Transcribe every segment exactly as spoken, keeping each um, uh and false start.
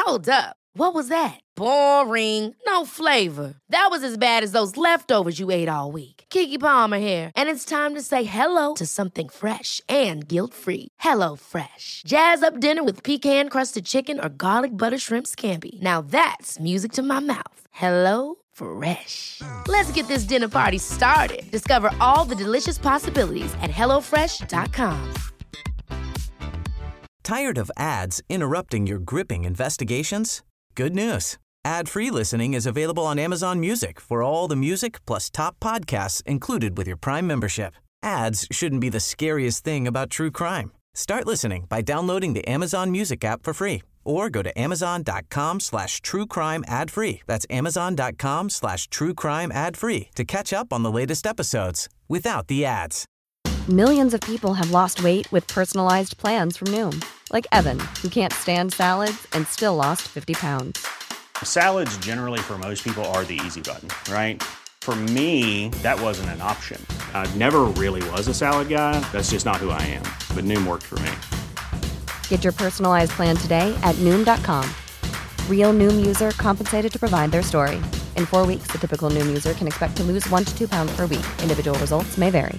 Hold up. What was that? Boring. No flavor. That was as bad as those leftovers you ate all week. Keke Palmer here, and it's time to say hello to something fresh and guilt-free. Hello Fresh. Jazz up dinner with pecan-crusted chicken or garlic butter shrimp scampi. Now that's music to my mouth. Hello Fresh. Let's get this dinner party started. Discover all the delicious possibilities at hello fresh dot com. Tired of ads interrupting your gripping investigations? Good news. Ad-free listening is available on Amazon Music for all the music plus top podcasts included with your Prime membership. Ads shouldn't be the scariest thing about true crime. Start listening by downloading the Amazon Music app for free or go to amazon.com slash true crime ad free. That's amazon.com slash true crime ad free to catch up on the latest episodes without the ads. Millions of people have lost weight with personalized plans from Noom. Like Evan, who can't stand salads and still lost fifty pounds. Salads generally for most people are the easy button, right? For me, that wasn't an option. I never really was a salad guy. That's just not who I am. But Noom worked for me. Get your personalized plan today at Noom dot com. Real Noom user compensated to provide their story. In four weeks, the typical Noom user can expect to lose one to two pounds per week. Individual results may vary.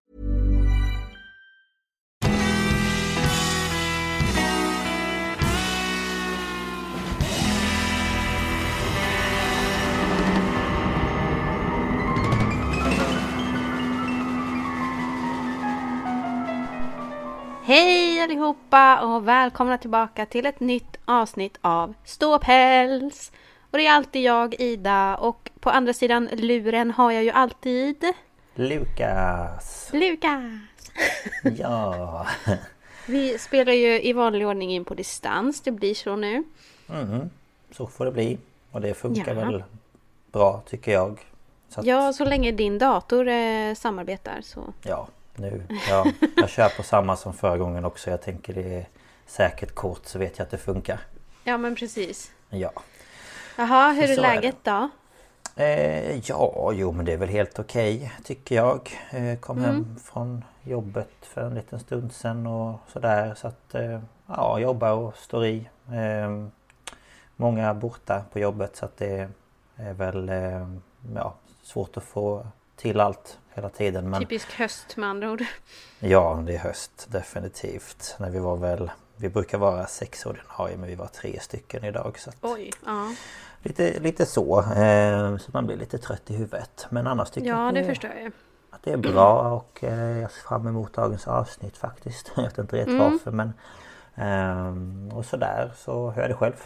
Hej allihopa och välkomna tillbaka till ett nytt avsnitt av Ståpäls. Och det är alltid jag, Ida, och på andra sidan luren har jag ju alltid... Lukas. Lukas. Ja. Vi spelar ju i vanlig ordning in på distans, det blir så nu. Mm, så får det bli. Och det funkar ja. väl bra tycker jag. Så att... Ja, så länge din dator eh, samarbetar så... Ja. Nu, ja, jag kör på samma som förra gången också. Jag tänker det är säkert kort så vet jag att det funkar. Ja, men precis. Ja. Jaha, hur är så läget är då? Eh, ja, jo men det är väl helt okej tycker jag. Eh, kom mm. hem från jobbet för en liten stund sedan och sådär. Så att eh, ja, jobbar och står i. Eh, många borta på jobbet så att det är väl eh, ja, svårt att få till allt hela tiden. Men... Typisk höst med andra ord. Ja, det är höst definitivt. När vi var väl, vi brukar vara sex ordinarie men vi var tre stycken idag. Så att... Oj, ja. Lite, lite så. Eh, så man blir lite trött i huvudet. Men annars tycker ja, jag att det, det, förstår jag. Att det är bra och eh, jag ser fram emot dagens avsnitt faktiskt. Jag vet inte rätt mm. varför men eh, och sådär. Så hur är det själv?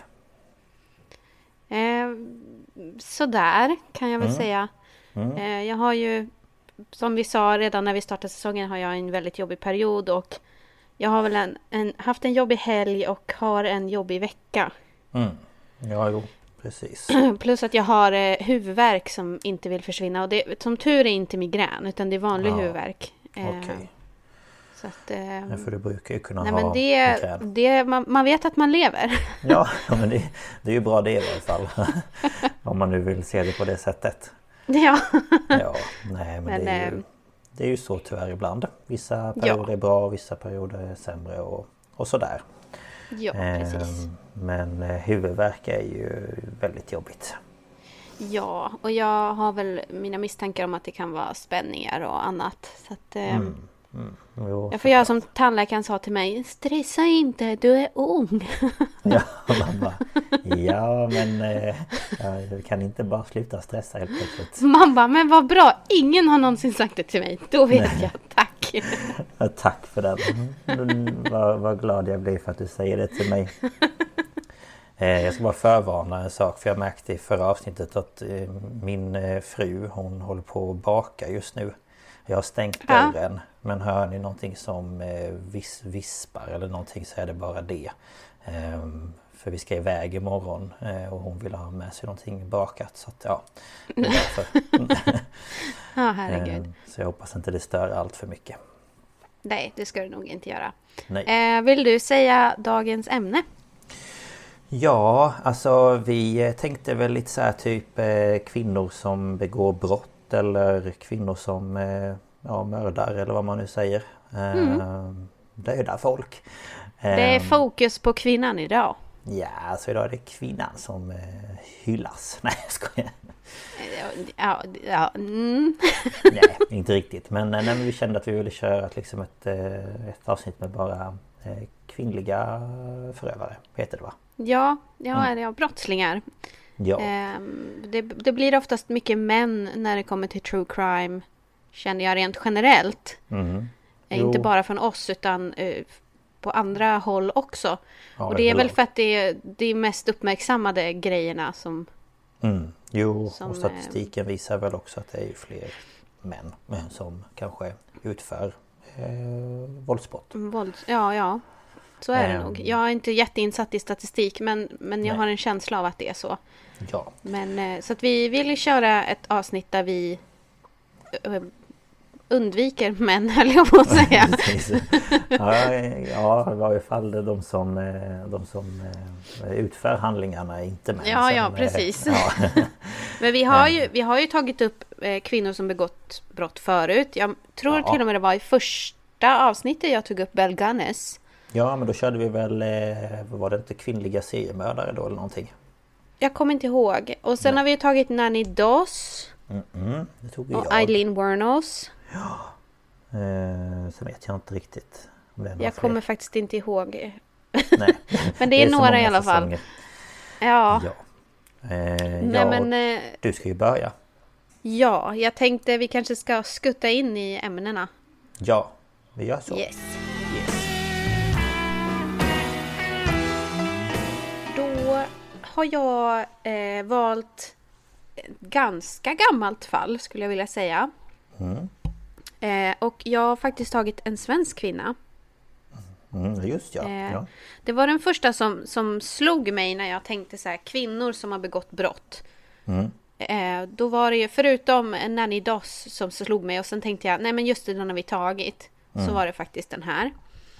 Eh, sådär kan jag väl mm. säga. Mm. Eh, jag har ju, som vi sa redan när vi startade säsongen, har jag en väldigt jobbig period och jag har väl en, en, haft en jobbig helg och har en jobbig vecka. Mm. Ja, jo, precis. Plus att jag har eh, huvudvärk som inte vill försvinna och det, som tur är inte migrän utan det är vanlig ja. huvudvärk. Eh, Okej. Okay. Så att, eh, ja, för du brukar ju kunna nej, ha men det, det, man, man vet att man lever. Ja, men det, det är ju bra det i alla fall. Om man nu vill se det på det sättet. Ja. Ja, nej men, men det, är ju, det är ju så tyvärr ibland. Vissa perioder ja. är bra, vissa perioder är sämre och, och sådär. Ja, precis. Men huvudvärk är ju väldigt jobbigt. Ja, och jag har väl mina misstankar om att det kan vara spänningar och annat. Så att, mm. Mm. Jo, jag får göra som tandläkaren sa till mig. Stressa inte, du är ung. Ja, man bara, ja men eh, jag kan inte bara sluta stressa helt plötsligt. Man bara, men vad bra. Ingen har någonsin sagt det till mig. Då vet Nej. jag, tack. Ja, tack för det. Vad, vad glad jag blir för att du säger det till mig. eh, jag ska bara förvarna en sak. För jag märkte i förra avsnittet att eh, min eh, fru, hon håller på att baka just nu. Jag har stängt dörren, ja. Men hör ni någonting som eh, vis, vispar eller någonting så är det bara det. Ehm, för vi ska iväg imorgon eh, och hon vill ha med sig någonting bakat. Så att ja, det är därför. Ja, herregud. Ehm, så jag hoppas inte det stör allt för mycket. Nej, det ska du nog inte göra. Nej. Eh, vill du säga dagens ämne? Ja, alltså vi tänkte väl lite så här typ eh, kvinnor som begår brott. Eller kvinnor som ja, mördar eller vad man nu säger. Mm. Dödar folk. Det är fokus på kvinnan idag. Ja, så idag är det kvinnan som eh, hyllas. Nej, jag skojar. Ja, ja, mm. Nej, inte riktigt. Men, nej, men vi kände att vi ville köra liksom ett, ett avsnitt med bara eh, kvinnliga förövare. Heter det, va? Ja, ja, Mm. ja brottslingar. Ja. Ehm, det, det blir oftast mycket män när det kommer till true crime, känner jag rent generellt. Mm. Eh, Jo. Inte bara från oss utan eh, på andra håll också. Ja, och det är väl klart. för att det är de mest uppmärksammade grejerna som... Mm. Jo, som, och statistiken visar väl också att det är ju fler män men som kanske utför eh, våldsbrott. Våld, ja, ja. Så är det Ehm. nog. Jag är inte jätteinsatt i statistik, men, men jag Nej. har en känsla av att det är så. Ja. Men, eh, så att vi vill köra ett avsnitt där vi eh, undviker män, höll jag på att säga. Precis. Ja, ja, i varje fall de som, eh, de som eh, utför handlingarna är inte män. Ja, Sen, ja, eh, precis. Ja. Men vi har ju, vi har ju tagit upp eh, kvinnor som begått brott förut. Jag tror Ja. till och med det var i första avsnittet jag tog upp Belle Gunness. Ja, men då körde vi väl, eh, var det inte kvinnliga seriemördare då eller någonting? Jag kommer inte ihåg. Och sen Nej. har vi tagit Nanny Doss Mm -mm, det tog och jag. Eileen Wuornos. Eh, sen vet jag inte riktigt om det är några Jag fler. kommer faktiskt inte ihåg. Nej. Men det är, så några många i alla fall. säsonger. Ja, Ja. Eh, nej ja, men... Eh, du ska ju börja. ja, jag tänkte vi kanske ska skutta in i ämnena. Ja, vi gör så. Yes. Yes. Då har jag eh, valt ett ganska gammalt fall, skulle jag vilja säga. Mm. Eh, och jag har faktiskt tagit en svensk kvinna. Mm, just ja. Eh, ja. Det var den första som, som slog mig när jag tänkte så här, kvinnor som har begått brott. Mm. Eh, då var det ju, förutom Nanny Doss som slog mig, och sen tänkte jag, nej men just det, den har vi tagit. Mm. Så var det faktiskt den här.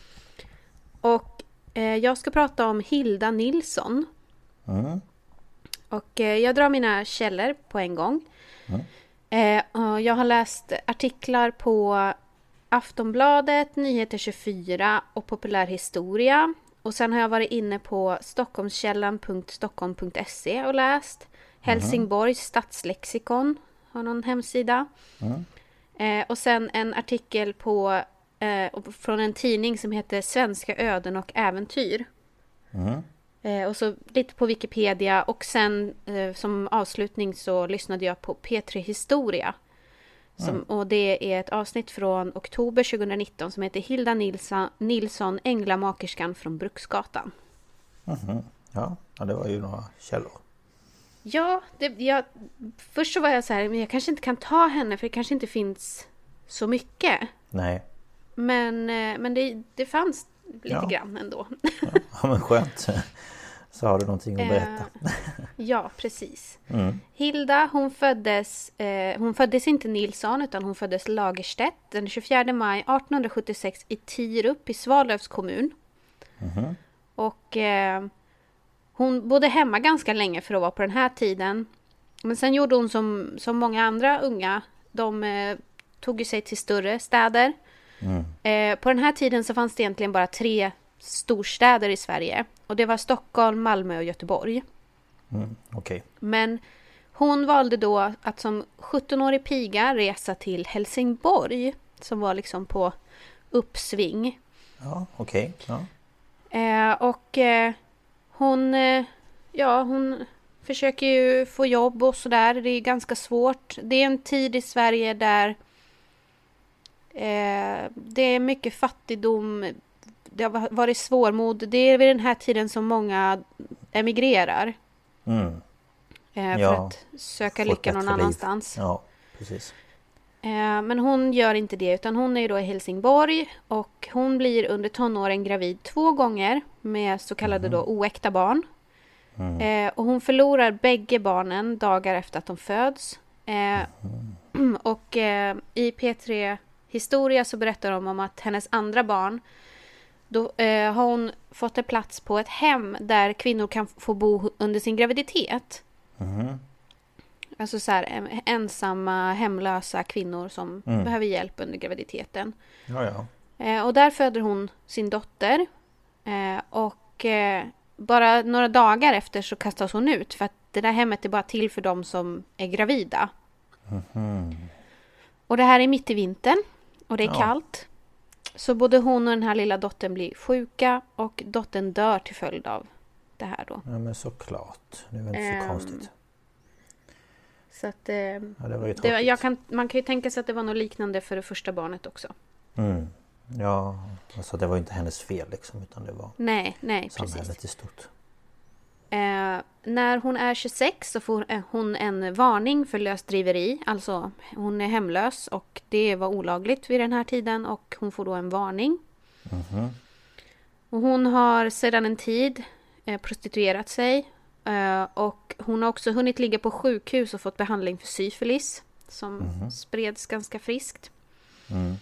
Och eh, jag ska prata om Hilda Nilsson. Mm. Och eh, jag drar mina källor på en gång. Mm. Eh, och jag har läst artiklar på Aftonbladet, Nyheter tjugofyra och Populärhistoria. Och sen har jag varit inne på stockholmskällan punkt stockholm punkt se och läst. Helsingborgs stadslexikon har någon hemsida. Mm. Eh, och sen en artikel på, eh, från en tidning som heter Svenska öden och äventyr. Mm. Eh, och så lite på Wikipedia. Och sen eh, som avslutning så lyssnade jag på P tre Historia. Som, Mm. Och det är ett avsnitt från oktober tjugonitton som heter Hilda Nilsson, Nilsson Änglamakerskan från Bruksgatan. Mhm. Ja, ja, det var ju några källor. Ja, det, jag, först så var jag så här, men jag kanske inte kan ta henne för det kanske inte finns så mycket. Nej. Men, eh, men det, det fanns lite Ja. grann ändå. Ja, men skönt. Så har du någonting att berätta. Eh, ja, precis. Mm. Hilda, hon föddes, eh, hon föddes inte Nilsson utan hon föddes Lagerstedt den tjugofjärde maj artonhundrasjuttiosex i Tierup i Svalövs kommun. Mhm. Och eh, hon bodde hemma ganska länge för att vara på den här tiden. Men sen gjorde hon som, som många andra unga. De eh, tog ju sig till större städer. Mm. Eh, på den här tiden så fanns det egentligen bara tre storstäder i Sverige. Och det var Stockholm, Malmö och Göteborg. Mm. Okej. Men hon valde då att som sjuttonårig piga resa till Helsingborg. Som var liksom på uppsving. Ja, okej. Ja. Eh, och eh, hon, eh, ja, hon försöker ju få jobb och sådär. Det är ganska svårt. Det är en tid i Sverige där eh, det är mycket fattigdom. Det har varit svårmod. Det är vid den här tiden som många emigrerar. Mm. Eh, Ja, för att söka få ett lycka någon bättre liv. annanstans. Ja, precis. Eh, men hon gör inte det utan hon är ju då i Helsingborg och hon blir under tonåren gravid två gånger med så kallade då oäkta barn. Mm. Eh, och hon förlorar bägge barnen dagar efter att de föds. Eh, och eh, i P tre Historia så berättar de om att hennes andra barn då eh, har hon fått en plats på ett hem där kvinnor kan få bo under sin graviditet. Mhm. Alltså så här em- ensamma, hemlösa kvinnor som Mm. behöver hjälp under graviditeten. Ja, ja. Eh, och där föder hon sin dotter. Eh, och eh, bara några dagar efter så kastas hon ut. För att det där hemmet är bara till för dem som är gravida. Mm-hmm. Och det här är mitt i vintern. Och det är ja. kallt. Så både hon och den här lilla dottern blir sjuka. Och dottern dör till följd av det här då. Ja, men såklart. Det är väl inte så um, konstigt. Så att... Eh, ja, det var ju det, jag kan, man kan ju tänka sig att det var något liknande för det första barnet också. Mm. Ja, alltså det var inte hennes fel liksom, utan det var nej, nej, samhället precis. i stort. Eh, när hon är tjugosex så får hon en varning för lösdriveri. Alltså hon är hemlös och det var olagligt vid den här tiden och hon får då en varning. Mm-hmm. Och hon har sedan en tid eh, prostituerat sig eh, och hon har också hunnit ligga på sjukhus och fått behandling för syfilis som mm-hmm. spreds ganska friskt. Mm.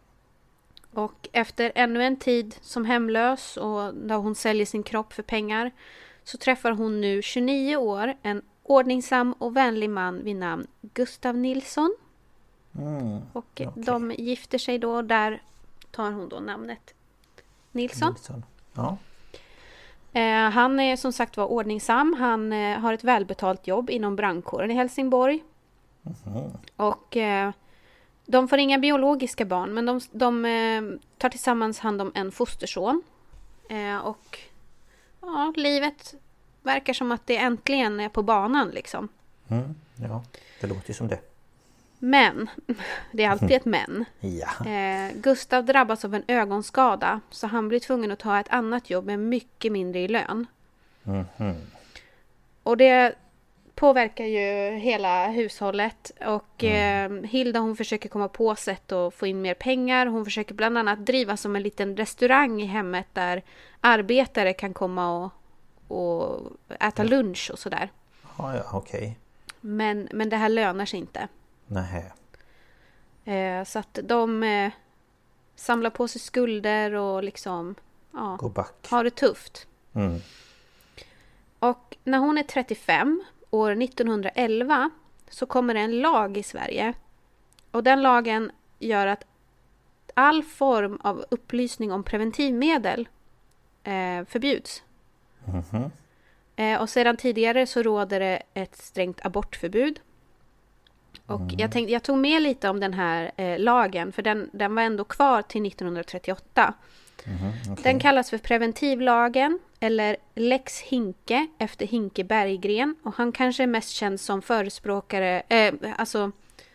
Och efter ännu en tid som hemlös och där hon säljer sin kropp för pengar så träffar hon nu tjugonio år en ordningsam och vänlig man vid namn Gustav Nilsson. Mm, och okay. de gifter sig då och där tar hon då namnet Nilsson. Nilsson. Ja. Eh, han är som sagt var ordningsam. Han eh, har ett välbetalt jobb inom brandkåren i Helsingborg. Mm. Och... Eh, De får inga biologiska barn, men de, de eh, tar tillsammans hand om en fosterson. Eh, och ja, livet verkar som att det äntligen är på banan liksom. Mm, ja, det låter ju som det. Men, det är alltid ett men. Ja. Eh, Gustav drabbas av en ögonskada, så han blir tvungen att ta ett annat jobb med mycket mindre i lön. Mm-hmm. Och det... påverkar ju hela hushållet och mm. eh, Hilda hon försöker komma på sätt att få in mer pengar. Hon försöker bland annat driva som en liten restaurang i hemmet där arbetare kan komma och, och äta lunch och sådär. Ja, ja, okej. Okay. Men, men det här lönar sig inte. Nej. Eh, så att de eh, samlar på sig skulder och liksom ja, går back. Har det tufft. Mm. Och när hon är trettiofem år nittonhundraelva så kommer det en lag i Sverige. Och den lagen gör att all form av upplysning om preventivmedel eh, förbjuds. Mm-hmm. Eh, och sedan tidigare så råder det ett strängt abortförbud. Och mm. jag, tänkte, jag tog med lite om den här eh, lagen för den, den var ändå kvar till nittonhundratrettioåtta. Mm-hmm. Okay. Den kallas för preventivlagen eller Lex Hinke efter Hinke Berggren och han kanske är mest känd som förespråkare, eh, alltså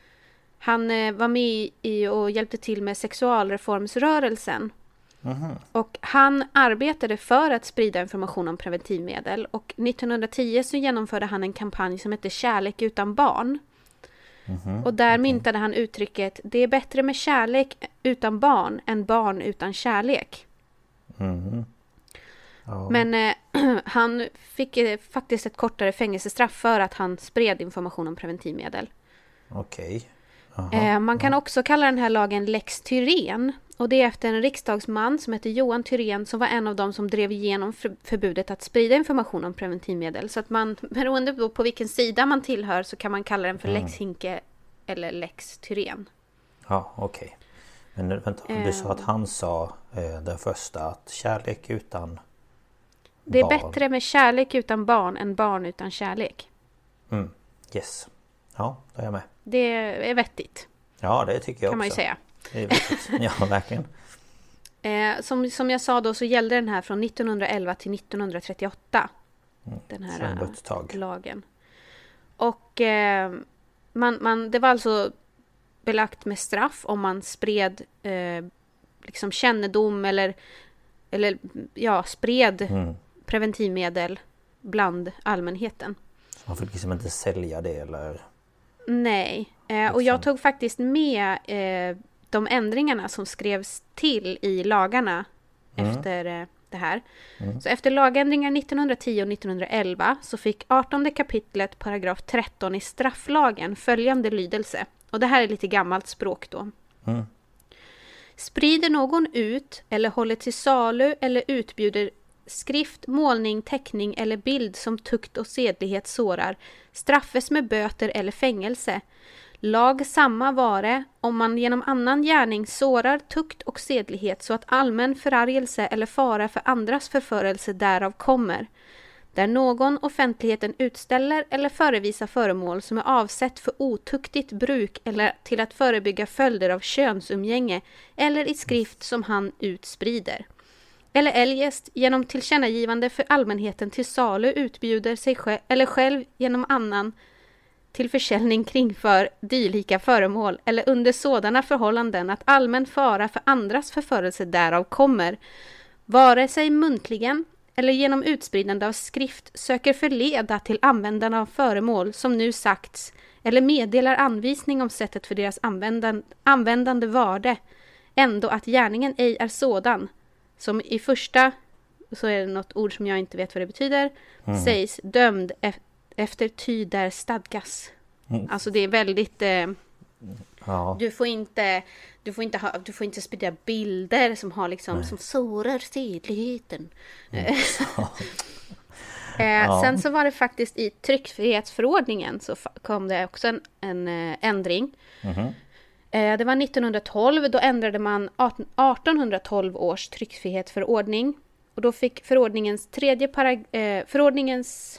han eh, var med i och hjälpte till med sexualreformsrörelsen. Mm-hmm. Och han arbetade för att sprida information om preventivmedel och nittonhundratio så genomförde han en kampanj som hette Kärlek utan barn. Mm-hmm. Och där okay. myntade han uttrycket det är bättre med kärlek utan barn än barn utan kärlek. Mm-hmm. Oh. Men eh, han fick eh, faktiskt ett kortare fängelsestraff för att han spred information om preventivmedel. Okej. Okay. Eh, man kan också kalla den här lagen Lex Thyrén. Och det är efter en riksdagsman som heter Johan Thyrén som var en av dem som drev igenom för- förbudet att sprida information om preventivmedel. Så att man, beroende på vilken sida man tillhör så kan man kalla den för mm. Lex Hinke eller Lex Thyrén. Ja, okej. Okay. Men vänta, du eh. sa att han sa eh, den första att kärlek utan det är barn. Bättre med kärlek utan barn än barn utan kärlek. Mm. Yes. Ja, då är jag med. Det är vettigt. Ja, det tycker jag kan också. Man ju säga. Det är vettigt. Ja, verkligen. Eh, som, som jag sa då så gällde den här från nittonhundraelva till nittonhundratrettioåtta. Mm. Den här äh, lagen. Och eh, man, man, det var alltså belagt med straff om man spred eh, liksom kännedom eller, eller ja, spred mm. preventivmedel bland allmänheten. Så man fick liksom inte sälja det eller? Nej, eh, och jag tog faktiskt med eh, de ändringarna som skrevs till i lagarna mm. efter eh, det här. Mm. Så efter lagändringar nittonhundratio och nittonhundraelva så fick artonde kapitlet paragraf tretton i strafflagen följande lydelse. Och det här är lite gammalt språk då. Mm. Sprider någon ut eller håller till salu eller utbjuder skrift, målning, teckning eller bild som tukt och sedlighet sårar straffes med böter eller fängelse. Lag samma vare, om man genom annan gärning sårar tukt och sedlighet så att allmän förargelse eller fara för andras förförelse därav kommer. Där någon offentligheten utställer eller förevisar föremål som är avsett för otuktigt bruk eller till att förebygga följder av könsumgänge eller i skrift som han utsprider. Eller eljest genom tillkännagivande för allmänheten till salu utbjuder sig själv eller själv genom annan till försäljning kringför dylika föremål eller under sådana förhållanden att allmän fara för andras förförelse därav kommer, vare sig muntligen eller genom utspridande av skrift söker förleda till användande av föremål som nu sagts eller meddelar anvisning om sättet för deras användan, användande varde, ändå att gärningen ej är sådan, som i första, så är det något ord som jag inte vet vad det betyder, mm. sägs dömd e- efter ty där stadgas. Mm. Alltså det är väldigt... Eh, ja. Du får inte du får inte ha, du får inte sprida bilder som har liksom som sårar sedligheten. Mm. eh, ja. Sen så var det faktiskt i tryckfrihetsförordningen så kom det också en, en eh, ändring. Mm-hmm. Eh, det var nittonhundratolv, då ändrade man artonhundratolv års tryckfrihetsförordning och då fick förordningens tredje parag- eh, förordningens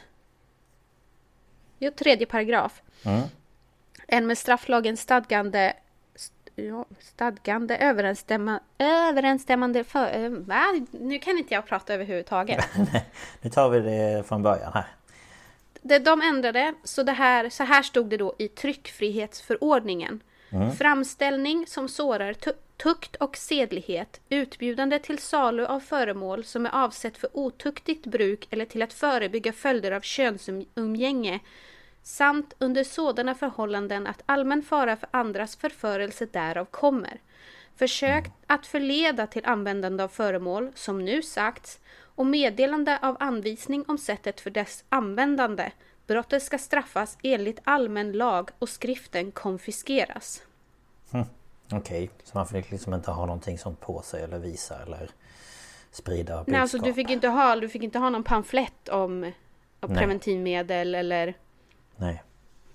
jo, tredje paragraf. Mm. En med strafflagen stadgande ja, stadgande överensstämma, överensstämmande för, va? Nu kan inte jag prata överhuvudtaget. Nu tar vi det från början här. Det, de ändrade, så, det här, så här stod det då i tryckfrihetsförordningen. Mm. Framställning som sårar tu- tukt och sedlighet, utbjudande till salu av föremål som är avsett för otuktigt bruk eller till att förebygga följder av könsumgänge, samt under sådana förhållanden att allmän fara för andras förförelse därav kommer. Försök att förleda till användande av föremål, som nu sagts, och meddelande av anvisning om sättet för dess användande. Brottet ska straffas enligt allmän lag och skriften konfiskeras. Hm. Okej, okay. Så man fick liksom inte ha någonting sånt på sig eller visa eller sprida budskap? Nej, alltså du fick inte ha, du fick inte ha någon pamflett om, om preventivmedel eller... Nej.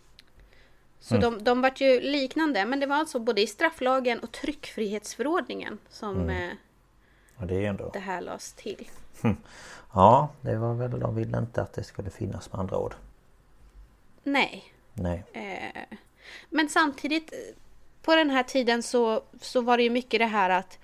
Så mm. de, de var ju liknande, men det var alltså både i strafflagen och tryckfrihetsförordningen som mm. och det, är ändå... det här lades till. Mm. Ja, det var väl, de ville inte att det skulle finnas med andra ord. Nej. Nej. Eh, men samtidigt på den här tiden så, så var det ju mycket det här att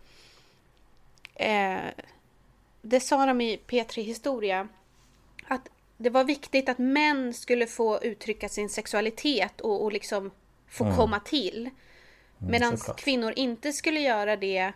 eh, det sa de i P tre Historia att det var viktigt att män skulle få uttrycka sin sexualitet och, och liksom få mm. komma till. Medan mm, kvinnor inte skulle göra det.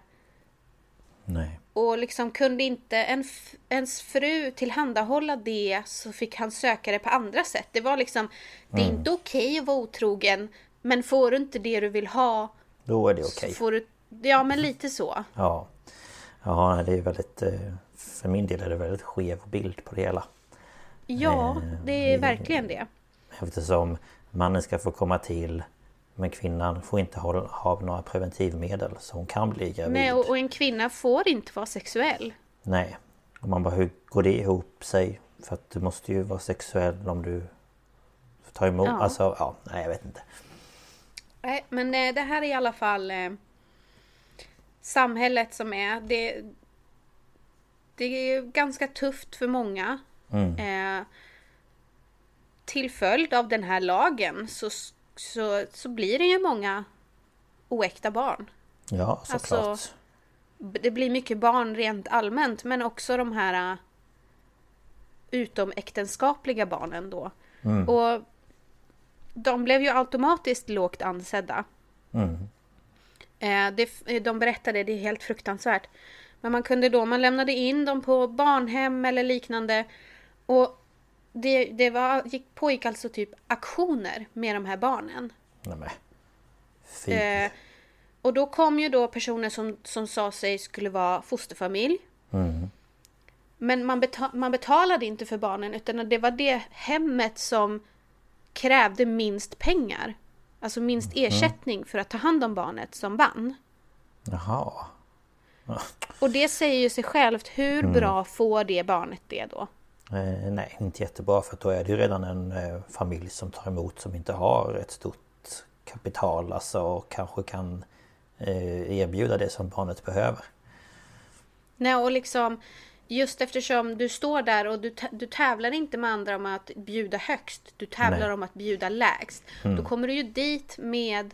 Nej. Och liksom kunde inte en, ens fru tillhandahålla det, så fick han söka det på andra sätt. Det var liksom, det är mm. inte okej att vara otrogen, men får du inte det du vill ha, då är det okej. Får du, ja, men lite så. Ja. Ja, det är väldigt, för min del är det väldigt skev bild på det hela. Ja, det är eh, verkligen det. Eftersom mannen ska få komma till, men kvinnan får inte ha, ha några preventivmedel, så hon kan bli gravid. Nej, och, och en kvinna får inte vara sexuell. Nej, och man bara, hur går det ihop sig? För att du måste ju vara sexuell om du tar emot. Ja. Alltså, ja, nej, jag vet inte. Nej, men eh, det här är i alla fall eh, samhället som är. Det, det är ganska tufft för många. Mm. Eh, till följd av den här lagen så, så, så blir det ju många oäkta barn. Ja, såklart. Alltså, det blir mycket barn rent allmänt, men också de här uh, utomäktenskapliga barnen då. Mm. Och de blev ju automatiskt lågt ansedda. Mm. Eh, det, de berättade, det är helt fruktansvärt. Men man kunde då, man lämnade in dem på barnhem eller liknande. Och det, det var, gick, pågick alltså typ aktioner med de här barnen. Nej, fy. Eh, och då kom ju då personer som, som sa sig skulle vara fosterfamilj. Mm. Men man, betal, man betalade inte för barnen, utan det var det hemmet som krävde minst pengar. Alltså minst mm. ersättning för att ta hand om barnet som vann. Jaha. Och det säger ju sig självt, hur mm. bra får det barnet det då? Eh, nej, inte jättebra, för då är det ju redan en eh, familj som tar emot som inte har ett stort kapital alltså, och kanske kan eh, erbjuda det som barnet behöver. Nej, och liksom just eftersom du står där och du, du tävlar inte med andra om att bjuda högst, du tävlar Nej. om att bjuda lägst. Mm. Då kommer du ju dit med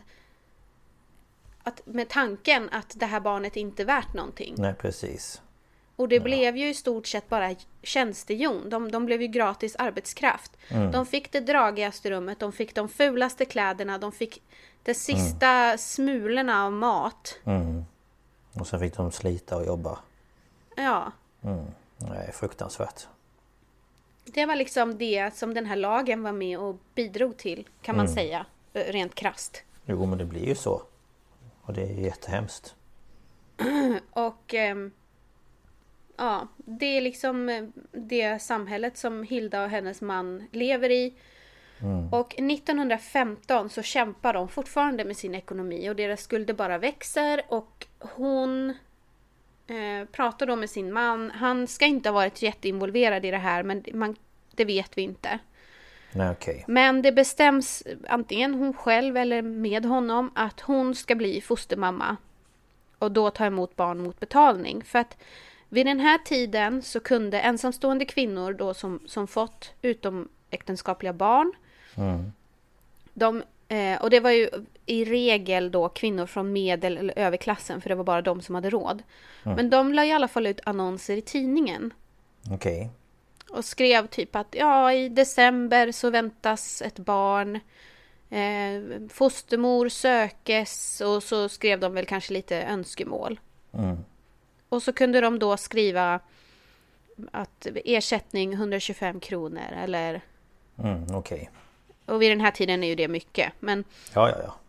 att, med tanken att det här barnet inte är värt någonting. Nej, precis. Och det ja. blev ju i stort sett bara tjänstejon. De, de blev ju gratis arbetskraft. Mm. De fick det dragigaste rummet, de fick de fulaste kläderna, de fick de sista mm. smulorna av mat. Mm. Och så fick de slita och jobba. Ja. Mm. Det är fruktansvärt. Det var liksom det som den här lagen var med och bidrog till, kan man mm. säga, rent krasst. Jo, men det blir ju så. Och det är jättehemskt. Och eh, ja, det är liksom det samhället som Hilda och hennes man lever i. Mm. Och nittonhundrafemton så kämpar de fortfarande med sin ekonomi och deras skulder bara växer. Och hon eh, pratar då med sin man. Han ska inte ha varit jätteinvolverad i det här, men man, det vet vi inte. Nej, okay. Men det bestäms antingen hon själv eller med honom att hon ska bli fostermamma och då ta emot barn mot betalning. För att vid den här tiden så kunde ensamstående kvinnor då som, som fått utomäktenskapliga barn, mm. de, eh, och det var ju i regel då kvinnor från medel- eller överklassen, för det var bara de som hade råd. Mm. Men de la i alla fall ut annonser i tidningen. Okej. Okay. Och skrev typ att ja, i december så väntas ett barn. Eh, fostermor sökes. Och så skrev de väl kanske lite önskemål. Mm. Och så kunde de då skriva att ersättning hundratjugofem kronor. Eller... Mm, okej. Okay. Och vid den här tiden är ju det mycket. Men... Ja, ja, ja.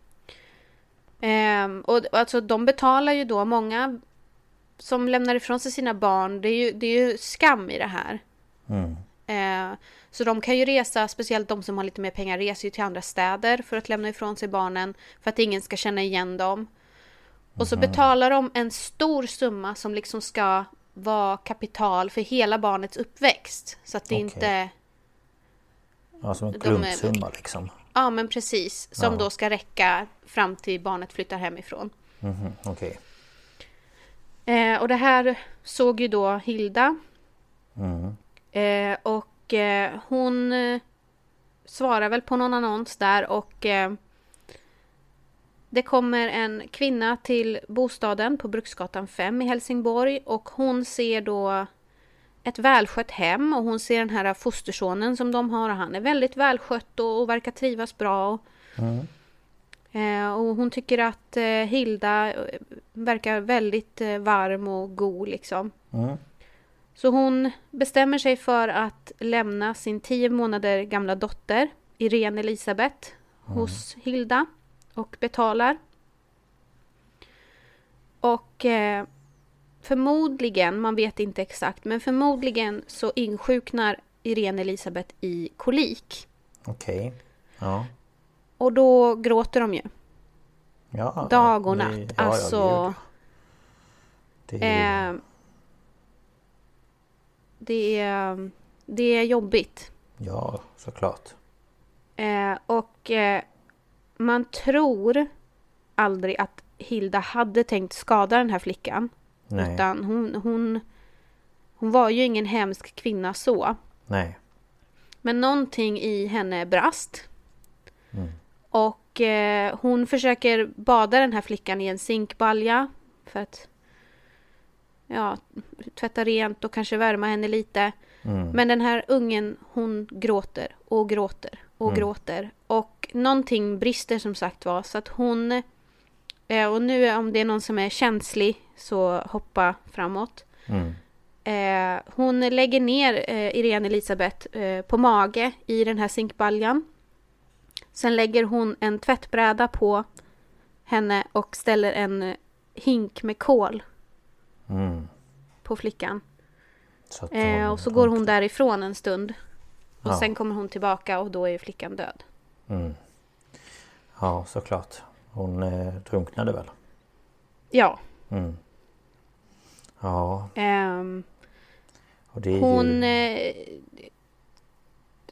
Eh, och alltså de betalar ju då många... som lämnar ifrån sig sina barn, det är ju, det är ju skam i det här. Mm. Eh, så de kan ju resa, speciellt de som har lite mer pengar, reser ju till andra städer för att lämna ifrån sig barnen, för att ingen ska känna igen dem. Och så betalar de en stor summa som liksom ska vara kapital för hela barnets uppväxt. Så att det okay. inte... Ja, som en klumpsumma de, liksom. Ja, men precis. Som ja. då ska räcka fram till barnet flyttar hemifrån. Mm-hmm. Okej. Okay. Eh, och det här såg ju då Hilda. Mm. Eh, och eh, hon eh, svarar väl på någon annons där. Och eh, det kommer en kvinna till bostaden på Bruksgatan fem i Helsingborg. Och hon ser då ett välskött hem. Och hon ser den här fostersonen som de har. Och han är väldigt välskött och, och verkar trivas bra. Mm. Eh, och hon tycker att eh, Hilda verkar väldigt eh, varm och god liksom. Mm. Så hon bestämmer sig för att lämna sin tio månader gamla dotter Irene Elisabeth mm. hos Hilda och betalar. Och eh, förmodligen, man vet inte exakt, men förmodligen så insjuknar Irene Elisabeth i kolik. Okej, okay. Ja. Och då gråter de ju. Ja, dag och natt. Det, ja, alltså... Ja, det, är... Eh, det, är, det är jobbigt. Ja, såklart. Eh, och eh, man tror aldrig att Hilda hade tänkt skada den här flickan. Nej. Utan hon, hon, hon var ju ingen hemsk kvinna så. Nej. Men någonting i henne brast. Mm. Och eh, hon försöker bada den här flickan i en zinkbalja. För att ja, tvätta rent och kanske värma henne lite. Mm. Men den här ungen, hon gråter och gråter och mm. gråter. Och någonting brister som sagt var. Så att hon, eh, och nu om det är någon som är känslig så hoppa framåt. Mm. Eh, hon lägger ner eh, Irene Elisabeth eh, på mage i den här zinkbaljan. Sen lägger hon en tvättbräda på henne och ställer en hink med kol mm. på flickan. Så hon, eh, och så går hon därifrån en stund. Och ja. sen kommer hon tillbaka och då är flickan död. Mm. Ja, såklart. Hon eh, drunknade väl? Ja. Mm. Ja. Um, och det är hon... ju... Eh,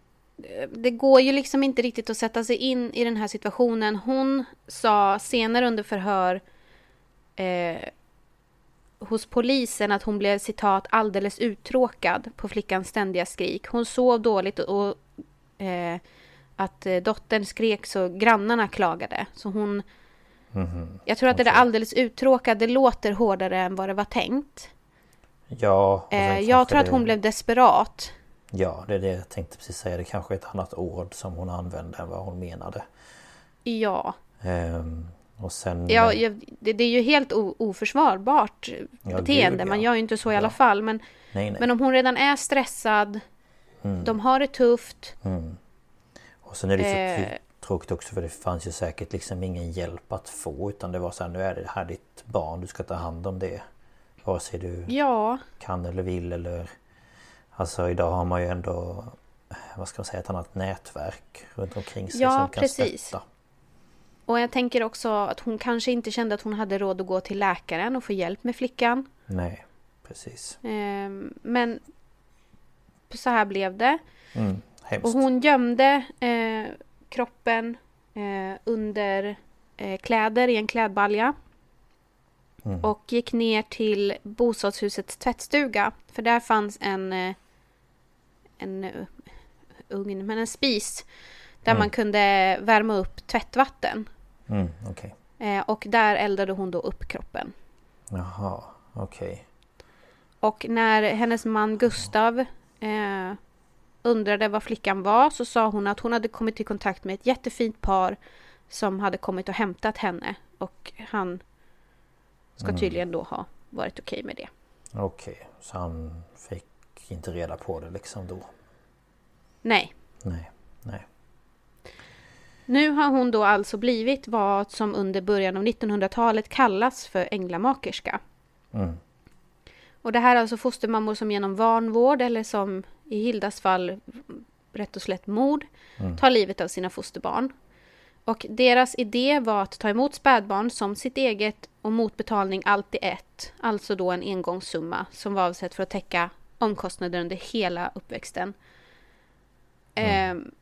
det går ju liksom inte riktigt att sätta sig in i den här situationen. Hon sa senare under förhör eh, hos polisen att hon blev citat alldeles uttråkad på flickans ständiga skrik. Hon sov dåligt och, och eh, att eh, dottern skrek så grannarna klagade. Så hon, mm-hmm. jag tror att okay. det där alldeles uttråkad, det låter hårdare än vad det var tänkt. Ja. Eh, jag tror det... att hon blev desperat. Ja, det är det jag tänkte precis säga. Det kanske är ett annat ord som hon använde än vad hon menade. Ja. Ehm, och sen... Ja, det, det är ju helt o, oförsvarbart ja, beteende. Gud, ja. Man gör ju inte så i ja. alla fall. Men, nej, nej. men om hon redan är stressad, mm. de har det tufft. Mm. Och sen är det så eh, tråkigt också för det fanns ju säkert liksom ingen hjälp att få. Utan det var så här, nu är det här ditt barn, du ska ta hand om det. Vare sig du ja. kan eller vill eller... Alltså idag har man ju ändå, vad ska man säga, ett annat nätverk runt omkring sig ja, som kan precis. stötta. Och jag tänker också att hon kanske inte kände att hon hade råd att gå till läkaren och få hjälp med flickan. Nej, precis. Eh, men så här blev det. Mm, hemskt. Och hon gömde eh, kroppen eh, under eh, kläder i en klädbalja. Mm. Och gick ner till bostadshusets tvättstuga. För där fanns en eh, en uh, ugn, men en spis. Där mm. man kunde värma upp tvättvatten. Mm, okay. eh, och där eldade hon då upp kroppen. Jaha, okej. Okay. Och när hennes man Gustav eh, undrade vad flickan var, så sa hon att hon hade kommit i kontakt med ett jättefint par som hade kommit och hämtat henne. Och han ska mm. tydligen då ha varit okej okay med det. Okej, okay. Så han fick inte reda på det liksom då? Nej. Nej, nej. Nu har hon då alltså blivit vad som under början av nittonhundratalet kallas för änglamakerska. Mm. Och det här är alltså fostermammor som genom vanvård eller som i Hildas fall rätt och slätt mord mm. tar livet av sina fosterbarn. Och deras idé var att ta emot spädbarn som sitt eget och motbetalning alltid ett. Alltså då en engångssumma som var avsett för att täcka omkostnader under hela uppväxten. Mm. Ehm,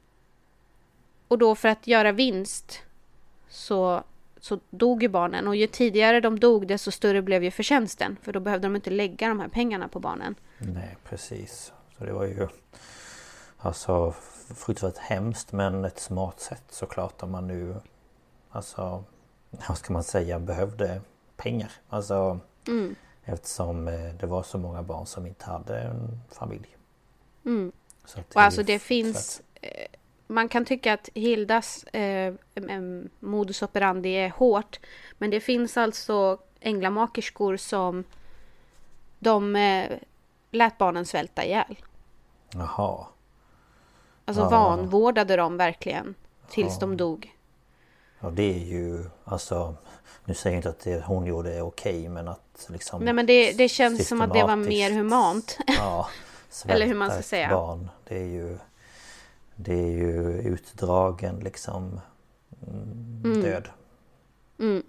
och då för att göra vinst så, så dog ju barnen. Och ju tidigare de dog, desto större blev ju förtjänsten. För då behövde de inte lägga de här pengarna på barnen. Nej, precis. Så det var ju alltså fruktansvärt hemskt, men ett smart sätt såklart om man nu, alltså, vad ska man säga, behövde pengar. Alltså, mm. eftersom det var så många barn som inte hade en familj. Mm. Så och alltså det finns, eh, man kan tycka att Hildas eh, modus operandi är hårt, men det finns alltså änglamakerskor som de eh, lät barnen svälta ihjäl. Jaha. Alltså ja. vanvårdade dem verkligen tills ja. de dog. Ja, det är ju, alltså, nu säger jag inte att det hon gjorde är okej, men att liksom... Nej, men det, det känns som att det var mer humant. Ja, eller hur man ska säga. Barn, det är ju, det är ju utdragen liksom mm. död. Mm.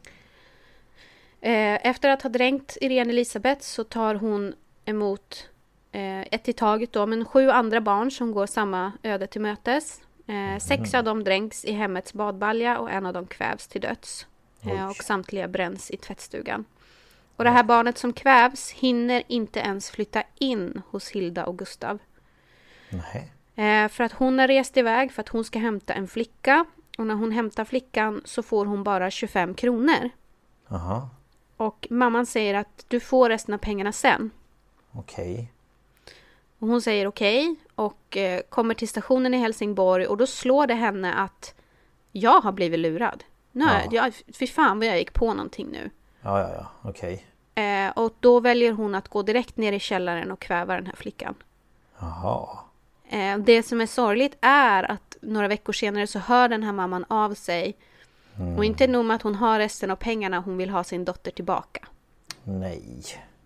Efter att ha dränkt Irene Elisabeth så tar hon emot ett i taget då, men sju andra barn som går samma öde till mötes. Eh, sex mm. av dem dränks i hemmets badbalja och en av dem kvävs till döds. Eh, och samtliga bränns i tvättstugan. Och det här barnet som kvävs hinner inte ens flytta in hos Hilda och Gustav. Nej. Eh, för att hon har rest iväg för att hon ska hämta en flicka. Och när hon hämtar flickan så får hon bara tjugofem kronor. Aha. Och mamman säger att du får resten av pengarna sen. Okej. Okay. Och hon säger okej okay, och eh, kommer till stationen i Helsingborg och då slår det henne att jag har blivit lurad. Nej, ja. jag, fy fan vad jag gick på någonting nu. Ja, ja, ja, okej. Okay. Eh, och då väljer hon att gå direkt ner i källaren och kväva den här flickan. Jaha. Eh, det som är sorgligt är att några veckor senare så hör den här mamman av sig. Mm. Och inte nog med att hon har resten av pengarna, hon vill ha sin dotter tillbaka. Nej.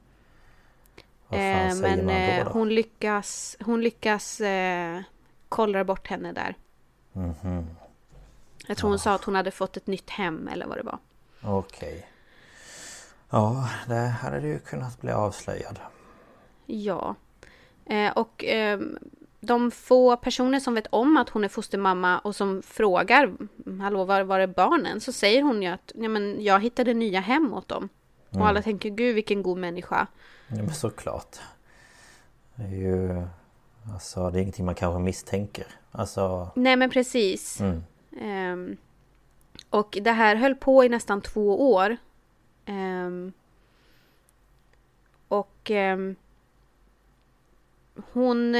Eh, men eh, hon lyckas hon lyckas eh, kollra bort henne där. Mm-hmm. Jag tror ja. hon sa att hon hade fått ett nytt hem eller vad det var. Okej. Okay. Ja, det hade ju kunnat bli avslöjad. Ja. Eh, och eh, de få personer som vet om att hon är fostermamma och som frågar, hallå, var var är barnen? Så säger hon ju att ja, men jag hittade nya hem åt dem. Mm. Och alla tänker, gud vilken god människa. Ja, men såklart. Det är ju, alltså det är ingenting man kanske misstänker. Alltså... Nej men precis. Mm. Um, och det här höll på i nästan två år. Um, och um, hon...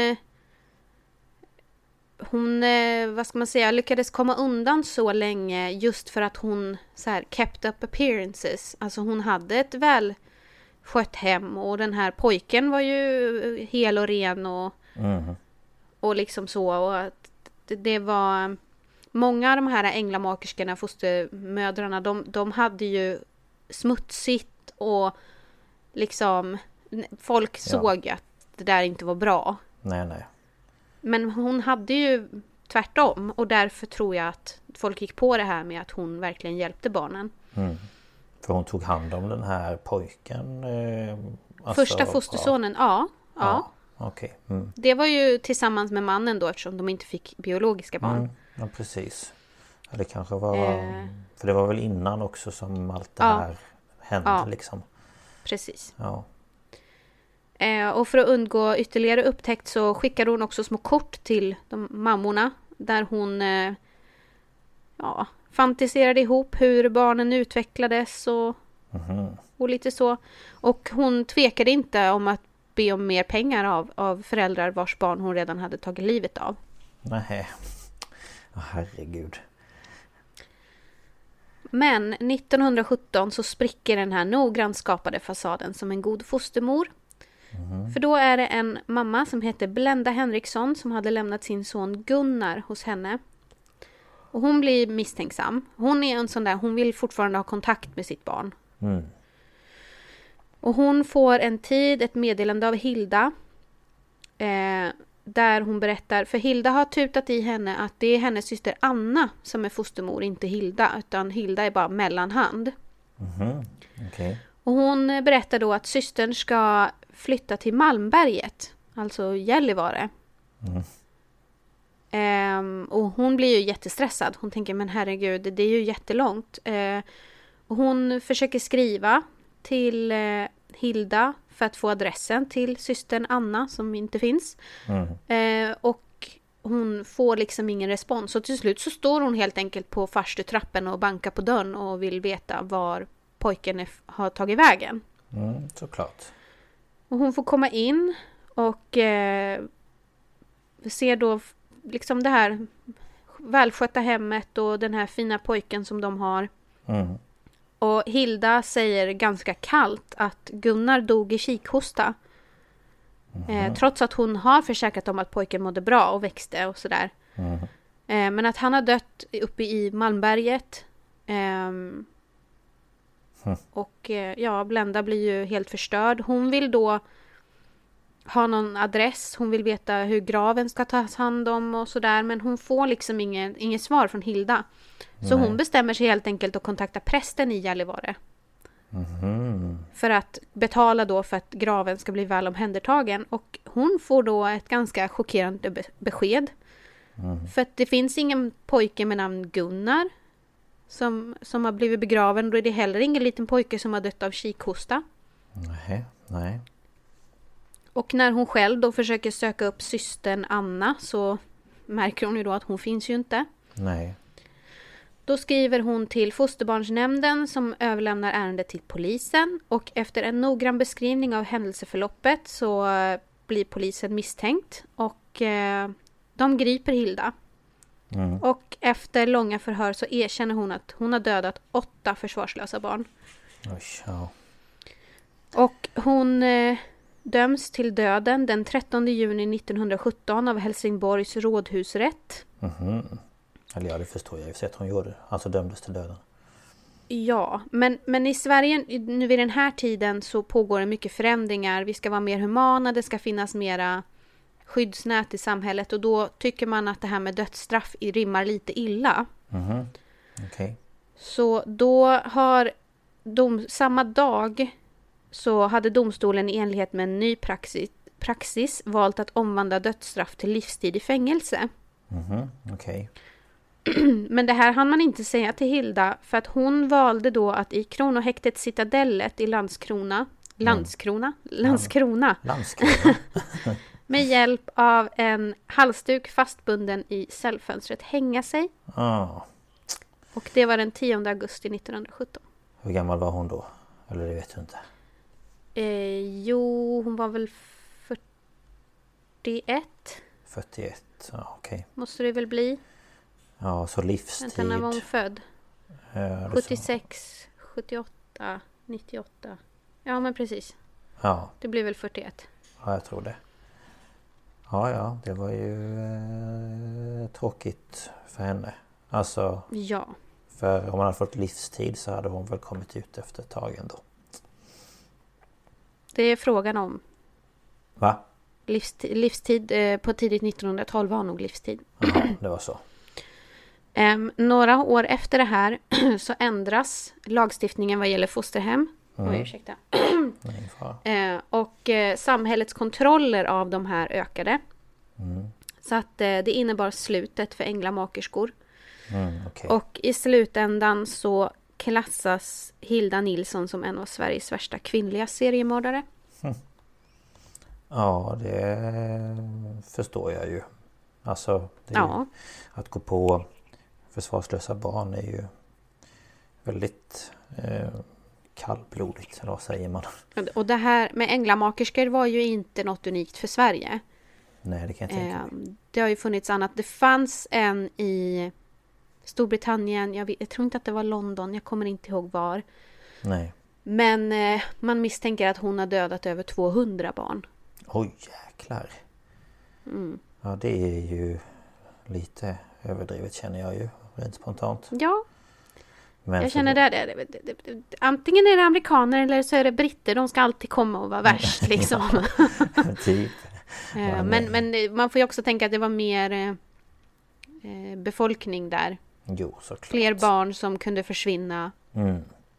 Hon, vad ska man säga, lyckades komma undan så länge just för att hon så här kept up appearances. Alltså hon hade ett väl skött hem och den här pojken var ju hel och ren och, mm. och liksom så. Och att det, det var många av de här änglamakerskorna, fostermödrarna, de, de hade ju smutsigt och liksom folk såg ja. att det där inte var bra. Nej, nej. Men hon hade ju tvärtom och därför tror jag att folk gick på det här med att hon verkligen hjälpte barnen. Mm. För hon tog hand om den här pojken? Eh, alltså, Första fostersonen, ja. ja. ja. Okay. Mm. Det var ju tillsammans med mannen då eftersom de inte fick biologiska barn. Mm. Ja, precis. Eller kanske var... Eh. För det var väl innan också som allt det ja. här hände ja. liksom. Precis. Ja. Eh, och för att undgå ytterligare upptäckt så skickade hon också små kort till de mammorna. Där hon eh, ja, fantiserade ihop hur barnen utvecklades och, mm-hmm. och lite så. Och hon tvekade inte om att be om mer pengar av, av föräldrar vars barn hon redan hade tagit livet av. Nej, oh, herregud. Men nittonhundrasjutton så spricker den här noggrant skapade fasaden som en god fostermor. Mm. För då är det en mamma som heter Blenda Henriksson som hade lämnat sin son Gunnar hos henne. Och hon blir misstänksam. Hon är en sån där, hon vill fortfarande ha kontakt med sitt barn. Mm. Och hon får en tid ett meddelande av Hilda. Eh, där hon berättar, för Hilda har tutat i henne att det är hennes syster Anna som är fostermor, inte Hilda. Utan Hilda är bara mellanhand. Mm. Okay. Och hon berättar då att systern ska flytta till Malmberget, alltså Gällivare. Mm. Ehm, och hon blir ju jättestressad. Hon tänker, men herregud, det är ju jättelångt. Ehm, och hon försöker skriva till eh, Hilda för att få adressen till systern Anna som inte finns. Mm. Ehm, och hon får liksom ingen respons. Och till slut så står hon helt enkelt på farstutrappen och bankar på dörren och vill veta var pojken är, har tagit vägen. Mm, såklart. Och hon får komma in och eh, ser då liksom det här välskötta hemmet och den här fina pojken som de har. Mm. Och Hilda säger ganska kallt att Gunnar dog i kikhosta. Mm. Eh, trots att hon har försäkrat om att pojken mådde bra och växte och sådär. Mm. Eh, men att han har dött uppe i Malmberget. Eh, Och ja, Blenda blir ju helt förstörd. Hon vill då ha någon adress. Hon vill veta hur graven ska tas hand om och sådär. Men hon får liksom ingen, inget svar från Hilda. Så Nej. hon bestämmer sig helt enkelt att kontakta prästen i Gällivare. Mm. För att betala då för att graven ska bli väl omhändertagen. Och hon får då ett ganska chockerande be- besked. Mm. För att det finns ingen pojke med namn Gunnar. Som, som har blivit begraven. Då är det heller ingen liten pojke som har dött av kikhosta. Nej, nej. Och när hon själv då försöker söka upp systern Anna så märker hon ju då att hon finns ju inte. Nej. Då skriver hon till fosterbarnsnämnden som överlämnar ärendet till polisen. Och efter en noggrann beskrivning av händelseförloppet så blir polisen misstänkt. Och eh, de griper Hilda. Mm. Och efter långa förhör så erkänner hon att hon har dödat åtta försvarslösa barn. Oj, ja. Och hon eh, döms till döden den trettonde juni nittonhundrasjutton av Helsingborgs rådhusrätt. Mm-hmm. Eller ja, det förstår jag ju att hon gjorde. Alltså dömdes till döden. Ja, men, men i Sverige nu vid den här tiden så pågår det mycket förändringar. Vi ska vara mer humana, det ska finnas mera skyddsnät i samhället. Och då tycker man att det här med dödsstraff rimmar lite illa. Mm-hmm. Okej. Okay. Så då har dom, samma dag så hade domstolen i enlighet med en ny praxis, praxis valt att omvandla dödsstraff till livstid i fängelse. Mhm, okej. Men det här hann man inte säga till Hilda för att hon valde då att i kronohäktet Citadellet i Landskrona, Landskrona, Landskrona, Landskrona. med hjälp av en halsduk fastbunden i cellfönstret hänga sig. Ah. Och det var den tionde augusti nittonhundrasjutton. Hur gammal var hon då? Eller det vet du inte. Eh, jo, hon var väl fyrtioett. fyrtioett, ja okej. Okay. Måste det väl bli. Ja, så livstid. Vänta, när var hon född? Ja, sjuttiosex, sjuttioåtta, nittioåtta. Ja, men precis. Ja. Det blir väl fyrtioett. Ja, jag tror det. Ja, ja, det var ju eh, tråkigt för henne. Alltså, ja. För om man hade fått livstid så hade hon väl kommit ut efter ett tag ändå. Det är frågan om. Va? Livstid, livstid eh, på tidigt nittonhundratolv var nog livstid. Ja, det var så. Um, några år efter det här så ändras lagstiftningen vad gäller fosterhem. Mm. Oj, ursäkta. Nej, fara. Uh, och uh, samhällets kontroller av de här ökade. Mm. Så att uh, det innebar slutet för änglamakerskor. Mm, okay. Och i slutändan så klassas Hilda Nilsson som en av Sveriges värsta kvinnliga seriemördare. Mm. Ja, det förstår jag ju. Alltså, det är ja. ju, att gå på försvarslösa barn är ju väldigt eh, kallblodigt, eller vad säger man? Och det här med änglamakerskor var ju inte något unikt för Sverige. Nej, det kan jag tänka mig. Eh, det har ju funnits annat. Det fanns en i Storbritannien, jag, vet, jag tror inte att det var London, jag kommer inte ihåg var. Nej. Men eh, man misstänker att hon har dödat över tvåhundra barn. Oj, jäklar. Mm. Ja, det är ju lite överdrivet känner jag ju, rent spontant. Ja, men jag känner det, det, det, det, det. Antingen är det amerikaner eller så är det britter, de ska alltid komma och vara värst liksom. typ. men, men, men man får ju också tänka att det var mer eh, befolkning där. Jo, såklart. Fler barn som kunde försvinna. Mm.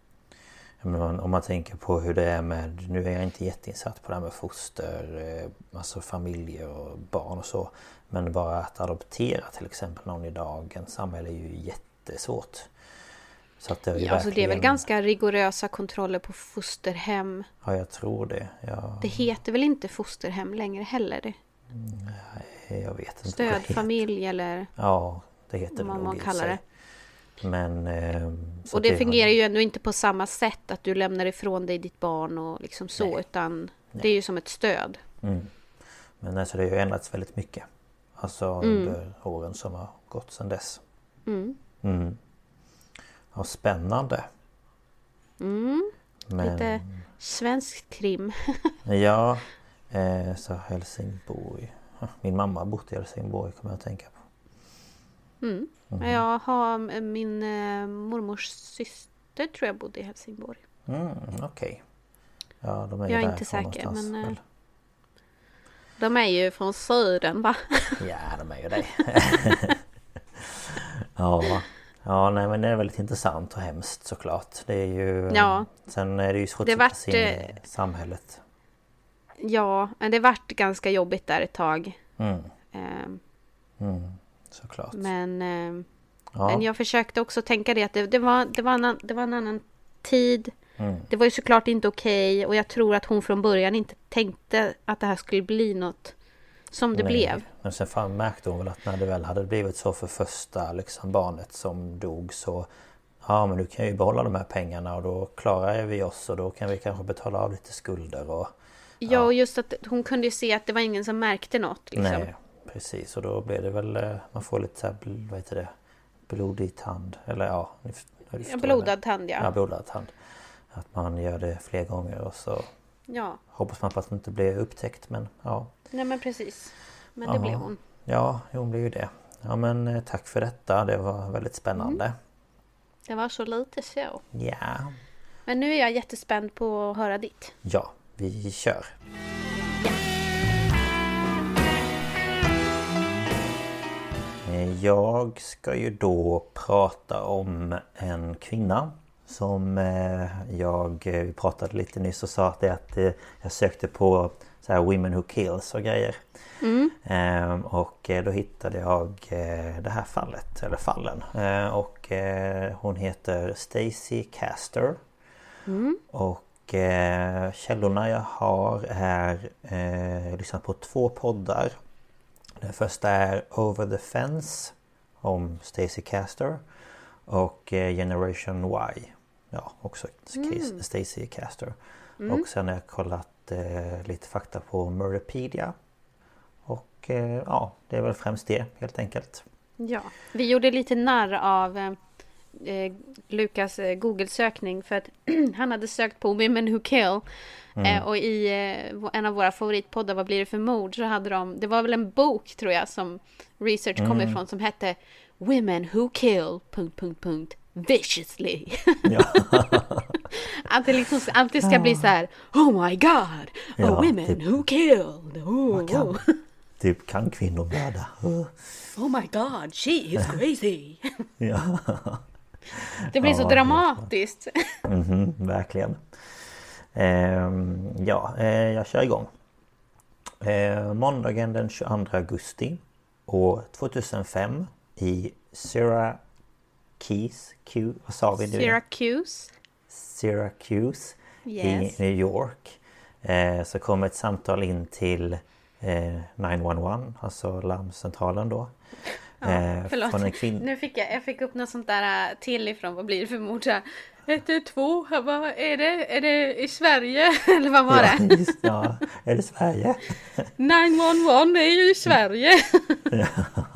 Men om man tänker på hur det är med, nu är jag inte jätteinsatt på det här med foster, alltså familjer och barn och så, men bara att adoptera till exempel någon i dagens samhälle är ju jättesvårt. Så att det är ju ja, verkligen... så det är väl ganska rigorösa kontroller på fosterhem. Ja, jag tror det. Ja. Det heter väl inte fosterhem längre heller? Nej, jag vet inte. Stödfamilj eller... Ja, det heter vad det man kallar det. Men, eh, och det, det fungerar ju ändå inte på samma sätt att du lämnar ifrån dig ditt barn och liksom så, nej, utan nej, det är ju som ett stöd. Mm. Men alltså det har ju ändrats väldigt mycket. Alltså mm. under åren som har gått sedan dess. Mm. Mm. Ja, spännande. Mm. Men... Lite svensk krim. ja, eh, så Helsingborg. Min mamma har bott i Helsingborg, kommer jag att tänka på. Mm. Mm. Jag har min eh, mormors syster tror jag bodde i Helsingborg. Mm, okej. Okay. Ja, de är jag är där inte säker, men väl. De är ju från södern, va? Ja, de är ju det. ja, ja, nej, men det är väldigt intressant och hemskt såklart. Det är ju, ja. Sen är det ju svårt att sätta sig in i samhället. Ja, men det vart ganska jobbigt där ett tag. Mm. Um, mm. Såklart. Men, eh, ja. men jag försökte också tänka det att det, det, var, det, var, en, det var en annan tid. Mm. Det var ju såklart inte okej. Och jag tror att hon från början inte tänkte att det här skulle bli något som det Nej. blev. Men sen fan märkte hon väl att när det väl hade blivit så för första liksom, barnet som dog så ja, men du kan ju behålla de här pengarna och då klarar vi oss och då kan vi kanske betala av lite skulder. Och, ja, ja och just att hon kunde se att det var ingen som märkte något. Liksom. Nej. Precis, och då blir det väl, man får lite så här, vad heter det, blodig tand, eller ja, ja blodad tand, ja. Ja, blodad tand. Att man gör det fler gånger och så ja. hoppas man på att det inte blir upptäckt, men ja. Nej, men precis. Men Aha. det blev hon. Ja, hon blev ju det. Ja, men tack för detta, det var väldigt spännande. Mm. Det var så lite så. Ja. Men nu är jag jättespänd på att höra ditt. Ja, vi kör. Jag ska ju då prata om en kvinna som jag vi pratade lite nyss och sa att, det att jag sökte på så här Women Who Kills och grejer. Mm. Eh, och då hittade jag eh, det här fallet, eller fallen. Eh, och eh, hon heter Stacey Caster. Mm. Och eh, källorna jag har är eh, lyssnat på två poddar. Den första är Over the Fence om Stacey Caster. Och eh, Generation Y. Ja, också mm. Stacey Caster. Mm. Och sen har jag kollat eh, lite fakta på Murderpedia. Och eh, ja, det är väl främst det helt enkelt. Ja, vi gjorde lite narr av eh, Lukas eh, Google-sökning för att han hade sökt på Women Who Kill. Mm. Eh, och i eh, en av våra favoritpoddar, Vad blir det för mord? Så hade de, det var väl en bok tror jag som research kom mm. ifrån som hette Women Who Kill... Punkt, punkt, punkt, viciously. Ja. Att det liksom alltid ska bli så här: oh my god, ja, oh, women typ, who killed. Oh, kan, oh. Typ kan kvinnor döda. Oh. oh my god, she is crazy. Ja. Det blir ja, så dramatiskt. Mm-hmm, verkligen. Ehm, ja, eh, jag kör igång. Ehm, måndagen den tjugoandra augusti år tvåtusenfem i Syracuse, Q, vad sa vi nu? Syracuse. Syracuse yes. i New York. Eh, så kom ett samtal in till eh, nio ett ett, alltså larmcentralen då. Ja, eh, förlåt. Från en kvin- nu fick jag, jag fick upp något sånt där till ifrån, vad blir det för mord? ett ett två, vad är det? Är det i Sverige? Eller vad var ja, det? Just, ja, är det Sverige? nio ett ett är ju i Sverige. Ja.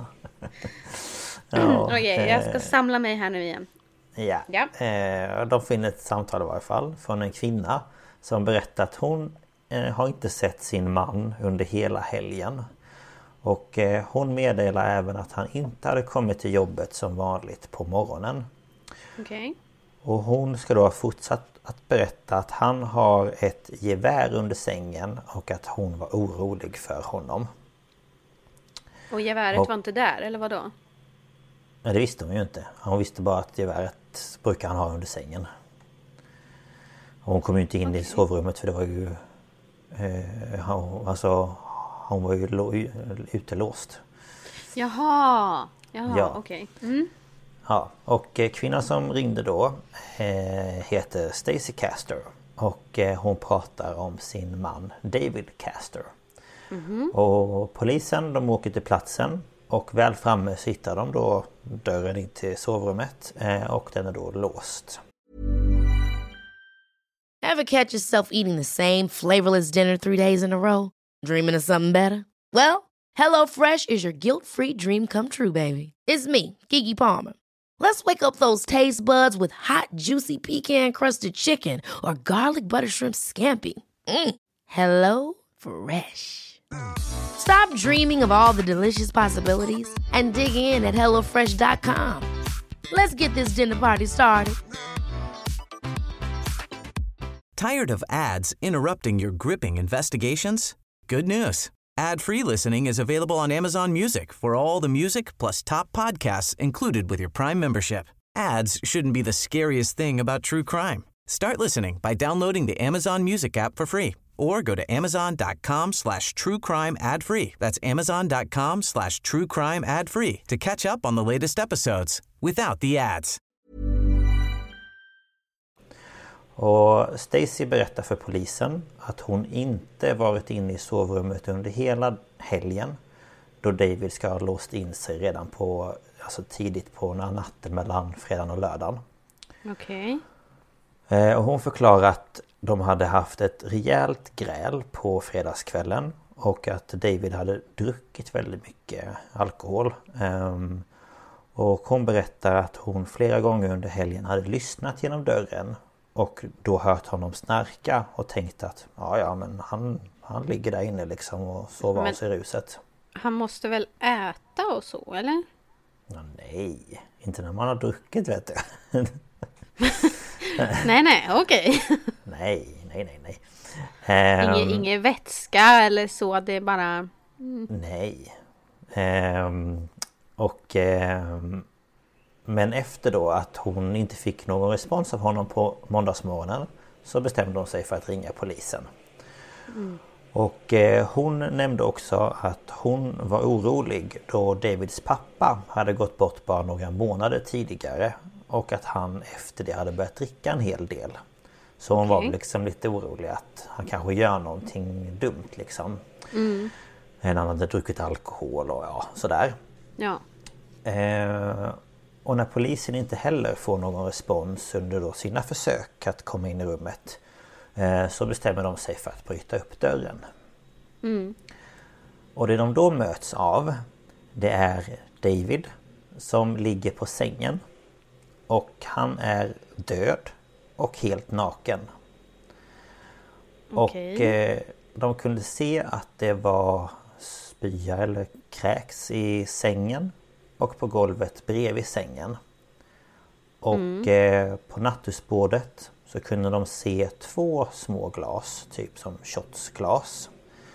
Ja, Okej, okay, jag ska samla mig här nu igen. Ja, ja. Eh, de finner ett samtal i varje fall från en kvinna som berättar att hon eh, har inte sett sin man under hela helgen. Och eh, hon meddelar även att han inte hade kommit till jobbet som vanligt på morgonen. Okej. Okay. Och hon ska då ha fortsatt att berätta att han har ett gevär under sängen och att hon var orolig för honom. Och geväret och, var inte där, eller vad då? Nej, det visste hon ju inte. Hon visste bara att geväret brukar han ha under sängen. Och hon kom ju inte in okay. i sovrummet för det var ju... Eh, han, alltså, hon var ju lo, utelåst. Jaha, Jaha ja. okej. Okay. Mm. Ja, och kvinnan som ringde då eh, heter Stacey Caster. Och eh, hon pratar om sin man David Caster. Mm-hmm. Och polisen, de åker till platsen. Och väl framme så hittar de då dörren in till sovrummet eh, och den är då låst. Ever catch yourself eating the same flavorless dinner three days in a row? Dreaming of something better? Well, HelloFresh is your guilt-free dream come true, baby. It's me, Keke Palmer. Let's wake up those taste buds with hot, juicy pecan-crusted chicken or garlic butter shrimp scampi. Mm. Hello Fresh. Stop dreaming of all the delicious possibilities and dig in at hello fresh dot com. Let's get this dinner party started. Tired of ads interrupting your gripping investigations? Good news. Ad-free listening is available on Amazon Music for all the music plus top podcasts included with your Prime membership. Ads shouldn't be the scariest thing about true crime. Start listening by downloading the Amazon Music app for free or go to amazon.com slash true crime ad free. That's amazon.com slash true crime ad free to catch up on the latest episodes without the ads. Och Stacey berättar för polisen att hon inte varit inne i sovrummet under hela helgen, då David ska ha låst in sig redan på, alltså tidigt på natten mellan fredagen och lördagen. Okej. Okay. Och hon förklarar att de hade haft ett rejält gräl på fredagskvällen och att David hade druckit väldigt mycket alkohol. Um, och hon berättar att hon flera gånger under helgen hade lyssnat genom dörren och då hört honom snarka och tänkt att ja, ja men han, han ligger där inne liksom och sover av sig i ruset. Han måste väl äta och så, eller? Ja, nej, inte när man har druckit, vet du. nej, nej, okej. Okay. nej, nej, nej, nej. Um, Inge, ingen vätska eller så, det är bara... Mm. Nej. Um, och... Um, men efter då att hon inte fick någon respons av honom på måndagsmorgonen så bestämde hon sig för att ringa polisen. Mm. Och eh, hon nämnde också att hon var orolig då Davids pappa hade gått bort bara några månader tidigare. Och att han efter det hade börjat dricka en hel del. Så hon okay. var liksom lite orolig att han kanske gör någonting dumt liksom. Mm. Han hade druckit alkohol och ja, sådär. Ja. Eh, och när polisen inte heller får någon respons under då sina försök att komma in i rummet, eh, så bestämmer de sig för att bryta upp dörren. Mm. Och det de då möts av, det är David som ligger på sängen. Och han är död och helt naken. Okay. Och eh, de kunde se att det var spya eller kräks i sängen och på golvet bredvid sängen. Och mm. eh, på nattduksbordet så kunde de se två små glas, typ som shotsglas.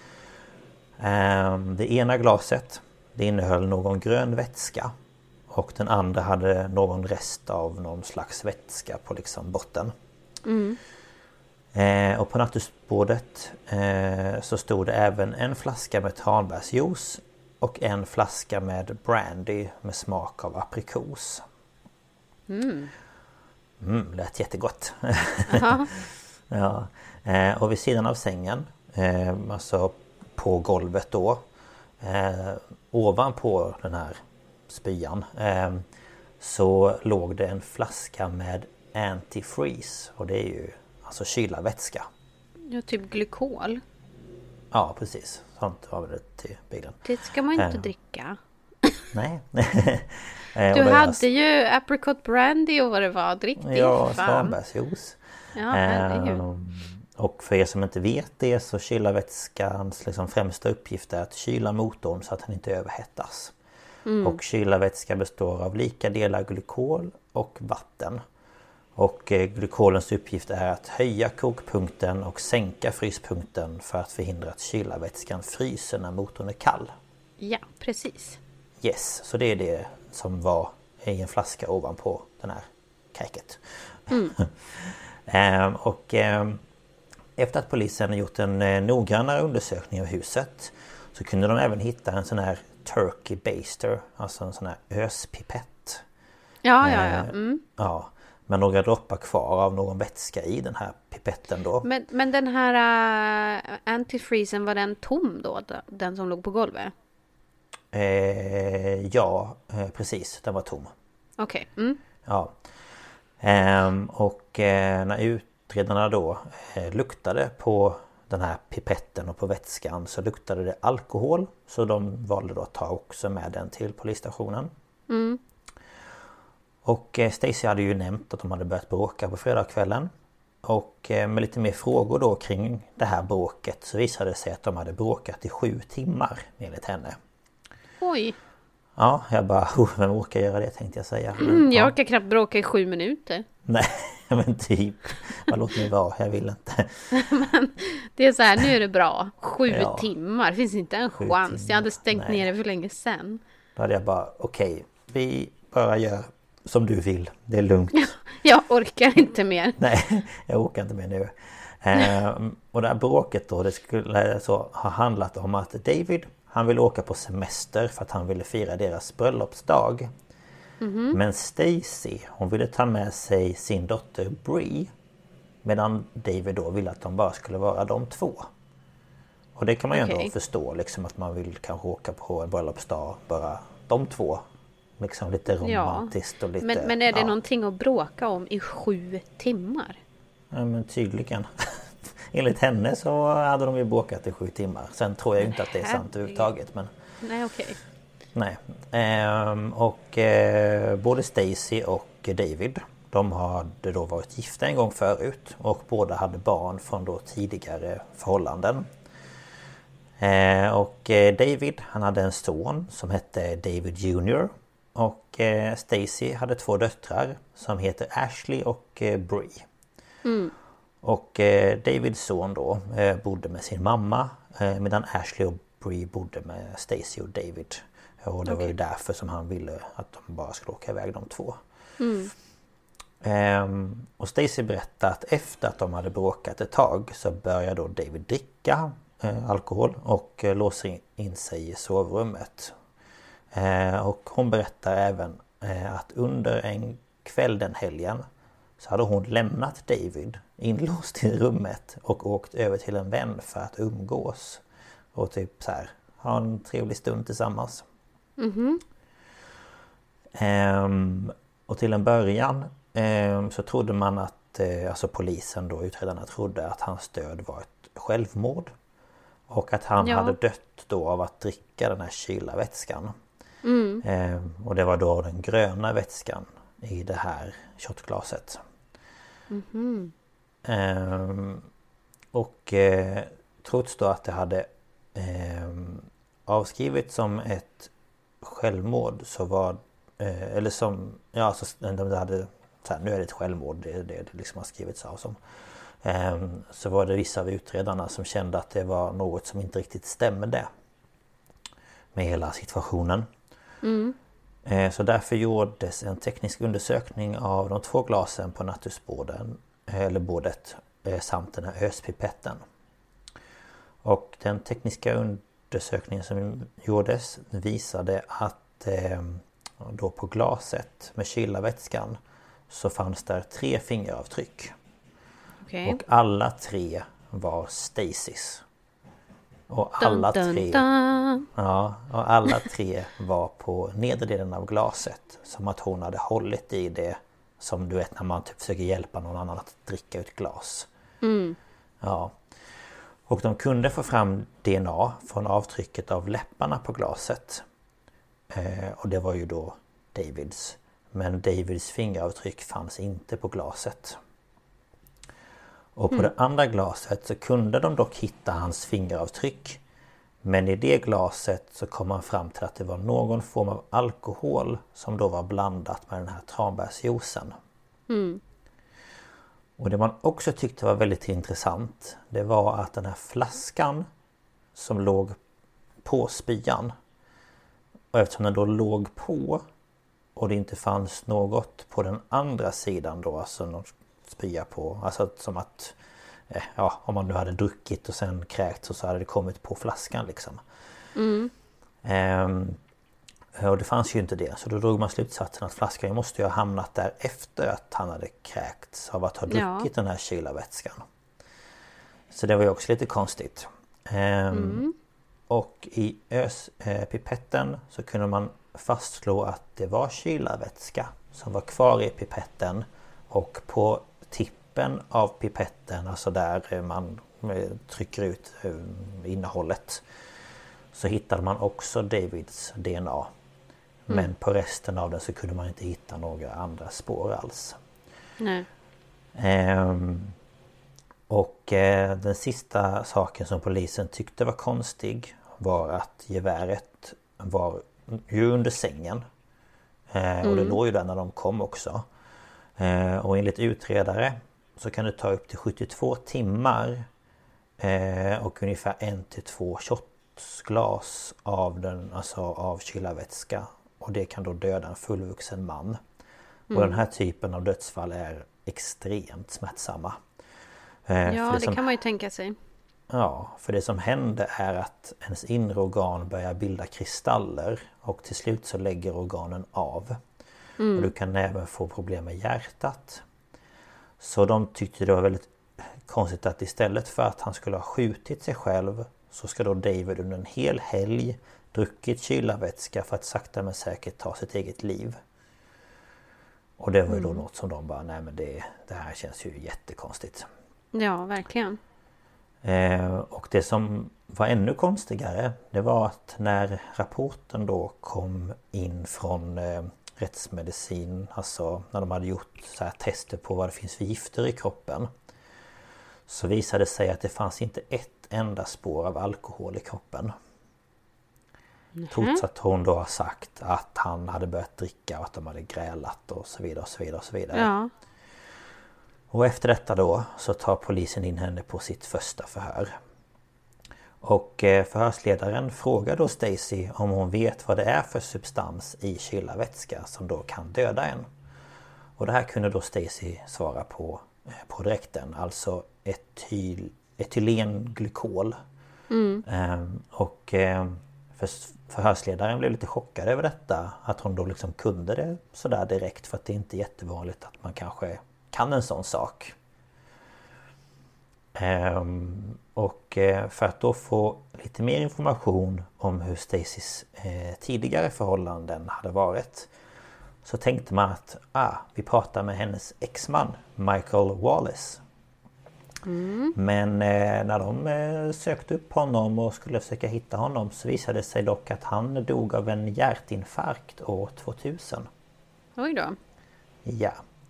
Eh, det ena glaset, det innehöll någon grön vätska. Och den andra hade någon rest av någon slags vätska på liksom botten. Mm. Eh, och på nattduksbordet eh, så stod det även en flaska med tranbärsjuice och en flaska med brandy med smak av aprikos. Mm. Mm, lät jättegott. Ja. Eh, och vid sidan av sängen, eh, alltså på golvet då, eh, ovanpå den här spyan, eh, så låg det en flaska med antifreeze, och det är ju alltså kyla vätska. Ja, typ glykol. Ja, precis. Sånt var det till bilen. Det ska man inte eh. dricka. Nej. Du hade ju apricot brandy och vad det var. Drick det. Ja, tranbärsjuice. Ja, eh, och för er som inte vet det, så kyla vätskans liksom främsta uppgift är att kyla motorn så att den inte överhettas. Mm. Och kyla vätska består av lika delar glykol och vatten. Och eh, glykolens uppgift är att höja kokpunkten och sänka fryspunkten för att förhindra att kyla vätskan fryser när motorn är kall. Ja, precis. Yes, så det är det som var i en flaska ovanpå den här kräket. Mm. ehm, och ehm, efter att polisen gjort en eh, noggrannare undersökning av huset, så kunde de även hitta en sån här turkey baster, alltså en sån här öspipett. Ja, ja, ja. Mm. Ehm, ja. Med några droppar kvar av någon vätska i den här pipetten då. Men, men den här uh, antifreezen, var den tom då? Den som låg på golvet? Eh, ja, eh, precis. Den var tom. Okej. Okay. Mm. Ja. Ehm, och eh, när utredarna då eh, luktade på den här pipetten och på vätskan, så luktade det alkohol. Så de valde då att ta också med den till polisstationen. Mm. Och Stacy hade ju nämnt att de hade börjat bråka på fredagskvällen. Och med lite mer frågor då kring det här bråket, så visade det sig att de hade bråkat i sju timmar enligt henne. Oj! Ja, jag bara, oh, vem orkar göra det, tänkte jag säga. Men, mm, jag ja. orkar knappt bråka i sju minuter. Nej, men typ. Men låt mig vara, jag vill inte. Men det är så här, nu är det bra. Sju ja. timmar, det finns inte en Sju chans. timmar. Jag hade stängt Nej. ner det för länge sedan. Då hade jag bara, okej, okay, vi bara gör som du vill, det är lugnt. Jag orkar inte mer. Nej, jag orkar inte mer nu. ehm, och det här bråket då, det skulle så ha handlat om att David, han ville åka på semester för att han ville fira deras bröllopsdag. Mm-hmm. Men Stacy, hon ville ta med sig sin dotter Bree, medan David då ville att de bara skulle vara de två. Och det kan man ju okay. ändå förstå, liksom att man vill kanske åka på en bröllopsdag bara de två. Liksom lite romantiskt ja. och lite... Men, men är det ja. någonting att bråka om i sju timmar? Ja, men tydligen. Enligt henne så hade de ju bråkat i sju timmar. Sen tror jag inte att det är sant överhuvudtaget. Men... Nej, okej. Okay. Nej. Ehm, och eh, både Stacy och David, de hade då varit gifta en gång förut. Och båda hade barn från då tidigare förhållanden. Ehm, och eh, David, han hade en son som hette David junior Och eh, Stacy hade två döttrar som heter Ashley och eh, Bree. Mm. Och eh, Davids son då eh, bodde med sin mamma, eh, medan Ashley och Bree bodde med Stacy och David. Och det okay. var ju därför som han ville att de bara skulle åka iväg de två. Mm. Ehm, och Stacy berättade att efter att de hade bråkat ett tag så började då David dricka. eh, alkohol och eh, låser in sig i sovrummet. Eh, och hon berättar även eh, att under en kväll den helgen så hade hon lämnat David inlåst i rummet och åkt över till en vän för att umgås. Och typ så här, ha en trevlig stund tillsammans. Mhm. Ehm, och till en början ehm, så trodde man att, eh, alltså polisen då, utredarna trodde att hans död var ett självmord. Och att han Ja. hade dött då av att dricka den här kyla vätskan. Mm. Ehm, och det var då den gröna vätskan i det här shotglaset. Mhm. Ehm, och eh, trots då att det hade ehm, avskrivits som ett självmord så var eh, eller som ja så de hade så här, nu är det ett självmord, det är det det liksom har skrivits av som ehm, så var det vissa av utredarna som kände att det var något som inte riktigt stämde med hela situationen. Mm. Eh, så därför gjordes en teknisk undersökning av de två glasen på nattusborden eller bordet eh, samt den här öspipetten. Och den tekniska undersökningen som gjordes visade att eh, då på glaset med kylarvätskan så fanns där tre fingeravtryck. Okej. Och alla tre var Stacys. Och alla Dun, dun, tre dun. ja, och alla tre var på nedre delen av glaset. Som att hon hade hållit i det. Som du vet när man typ försöker hjälpa någon annan att dricka ut glas. Mm. Ja. Och de kunde få fram D N A från avtrycket av läpparna på glaset. Eh, och det var ju då Davids. Men Davids fingeravtryck fanns inte på glaset. Och på Mm. det andra glaset så kunde de dock hitta hans fingeravtryck. Men i det glaset så kom man fram till att det var någon form av alkohol som då var blandat med den här tranbärsjuicen. Mm. Och det man också tyckte var väldigt intressant, det var att den här flaskan som låg på spyan, och eftersom den då låg på och det inte fanns något på den andra sidan då, alltså någon spya på, alltså som att eh, ja, om man nu hade druckit och sen kräkt så, så hade det kommit på flaskan liksom. Mm. Ehm, och det fanns ju inte det, så då drog man slutsatsen att flaskan måste ju ha hamnat där efter att han hade kräkts av att ha druckit Ja. den här kylarvätskan. Så det var ju också lite konstigt. Ehm, Mm. Och i öspipetten så kunde man fastslå att det var kylarvätska som var kvar i pipetten. Och på tippen av pipetten, alltså där man trycker ut innehållet, så hittade man också Davids D N A. Men Mm. på resten av den så kunde man inte hitta några andra spår alls. Nej. Ehm, och eh, den sista saken som polisen tyckte var konstig var att geväret var ju under sängen. Eh, och det Mm. låg ju där när de kom också. Eh, och enligt utredare så kan det ta upp till sjuttiotvå timmar eh, och ungefär en till två shotsglas av den, alltså av kylarvätska. Och det kan då döda en fullvuxen man. Mm. Och den här typen av dödsfall är extremt smärtsamma. Eh, Ja, för det som, kan man ju tänka sig. Ja, för det som händer är att ens inre organ börjar bilda kristaller och till slut så lägger organen av. Mm. Och du kan även få problem med hjärtat. Så de tyckte det var väldigt konstigt att istället för att han skulle ha skjutit sig själv så ska då David under en hel helg druckit kylarvätska för att sakta men säkert ta sitt eget liv. Och det var ju då Mm. något som de bara, nej men det, det här känns ju jättekonstigt. Ja, verkligen. Eh, och det som var ännu konstigare, det var att när rapporten då kom in från eh, rättsmedicin, alltså när de hade gjort så här tester på vad det finns för gifter i kroppen, så visade det sig att det fanns inte ett enda spår av alkohol i kroppen. Mhm. Trots att hon då har sagt att han hade börjat dricka och att de hade grälat och så vidare och så vidare och så vidare. Ja. Och efter detta då så tar polisen in henne på sitt första förhör. Och förhörsledaren frågar då Stacy om hon vet vad det är för substans i kylarvätska som då kan döda en. Och det här kunde då Stacy svara på på direkten, alltså etyl, etylenglykol. Mm. Um, och um, för, förhörsledaren blev lite chockad över detta. Att hon då liksom kunde det sådär direkt. För att det är inte jättevanligt att man kanske kan en sån sak. Um, och uh, för att då få lite mer information om hur Stacys uh, tidigare förhållanden hade varit, så tänkte man att ah, vi pratar med hennes exman Michael Wallace. Mm. Men eh, när de eh, sökte upp honom och skulle försöka hitta honom, så visade det sig dock att han dog av en hjärtinfarkt år tvåtusen. Oj då. Ja.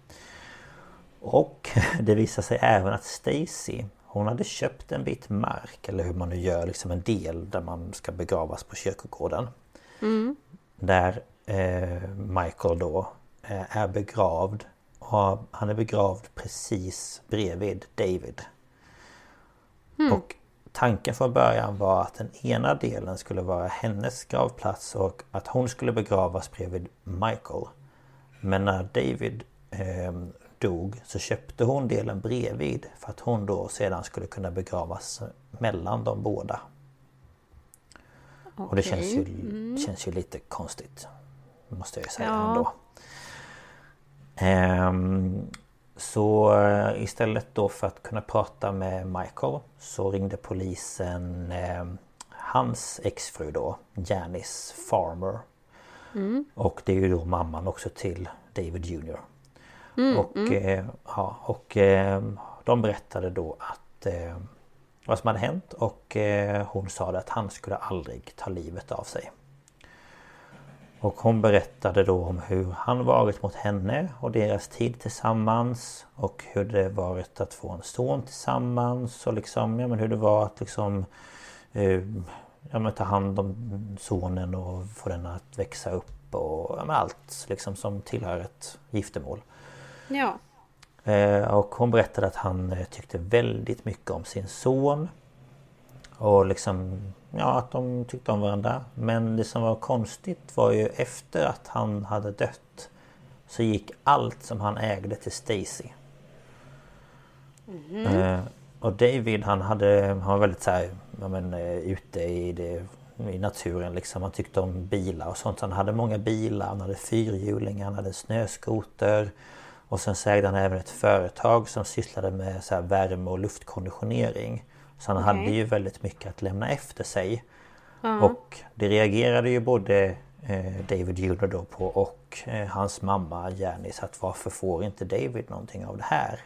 Och det visade sig även att Stacy, hon hade köpt en bit mark, eller hur man nu gör, liksom en del där man ska begravas på kyrkogården. Mm. Där eh, Michael då eh, är begravd. Och han är begravd precis bredvid David. Mm. Och tanken från början var att den ena delen skulle vara hennes gravplats och att hon skulle begravas bredvid Michael. Men när David eh, dog så köpte hon delen bredvid för att hon då sedan skulle kunna begravas mellan de båda. Okay. Och det känns ju, mm. känns ju lite konstigt, måste jag säga ja. ändå. Um, så uh, istället då för att kunna prata med Michael så ringde polisen um, hans exfru då, Janice Farmer. Mm. Och det är ju då mamman också till David junior Mm, och mm. Uh, ja, och uh, de berättade då att uh, vad som hade hänt, och uh, hon sa att han skulle aldrig ta livet av sig. Och hon berättade då om hur han varit mot henne och deras tid tillsammans. Och hur det varit att få en son tillsammans. Och liksom, ja, men hur det var att liksom, eh, ja, men ta hand om sonen och få den att växa upp. Och ja, men allt liksom, som tillhör ett giftermål. Ja. Eh, och hon berättade att han eh, tyckte väldigt mycket om sin son. Och liksom, ja, att de tyckte om varandra. Men det som var konstigt var ju efter att han hade dött så gick allt som han ägde till Stacy. Mm. Eh, och David, han hade han var väldigt så här, ja, men, ute i, det, i naturen liksom. Han tyckte om bilar och sånt. Han hade många bilar, han hade fyrhjulingar, han hade snöskoter. Och sen så ägde han även ett företag som sysslade med så här värme- och luftkonditionering. Så han okay. hade ju väldigt mycket att lämna efter sig. Uh-huh. Och det reagerade ju både eh, David junior då på och eh, hans mamma Janice, att varför får inte David någonting av det här?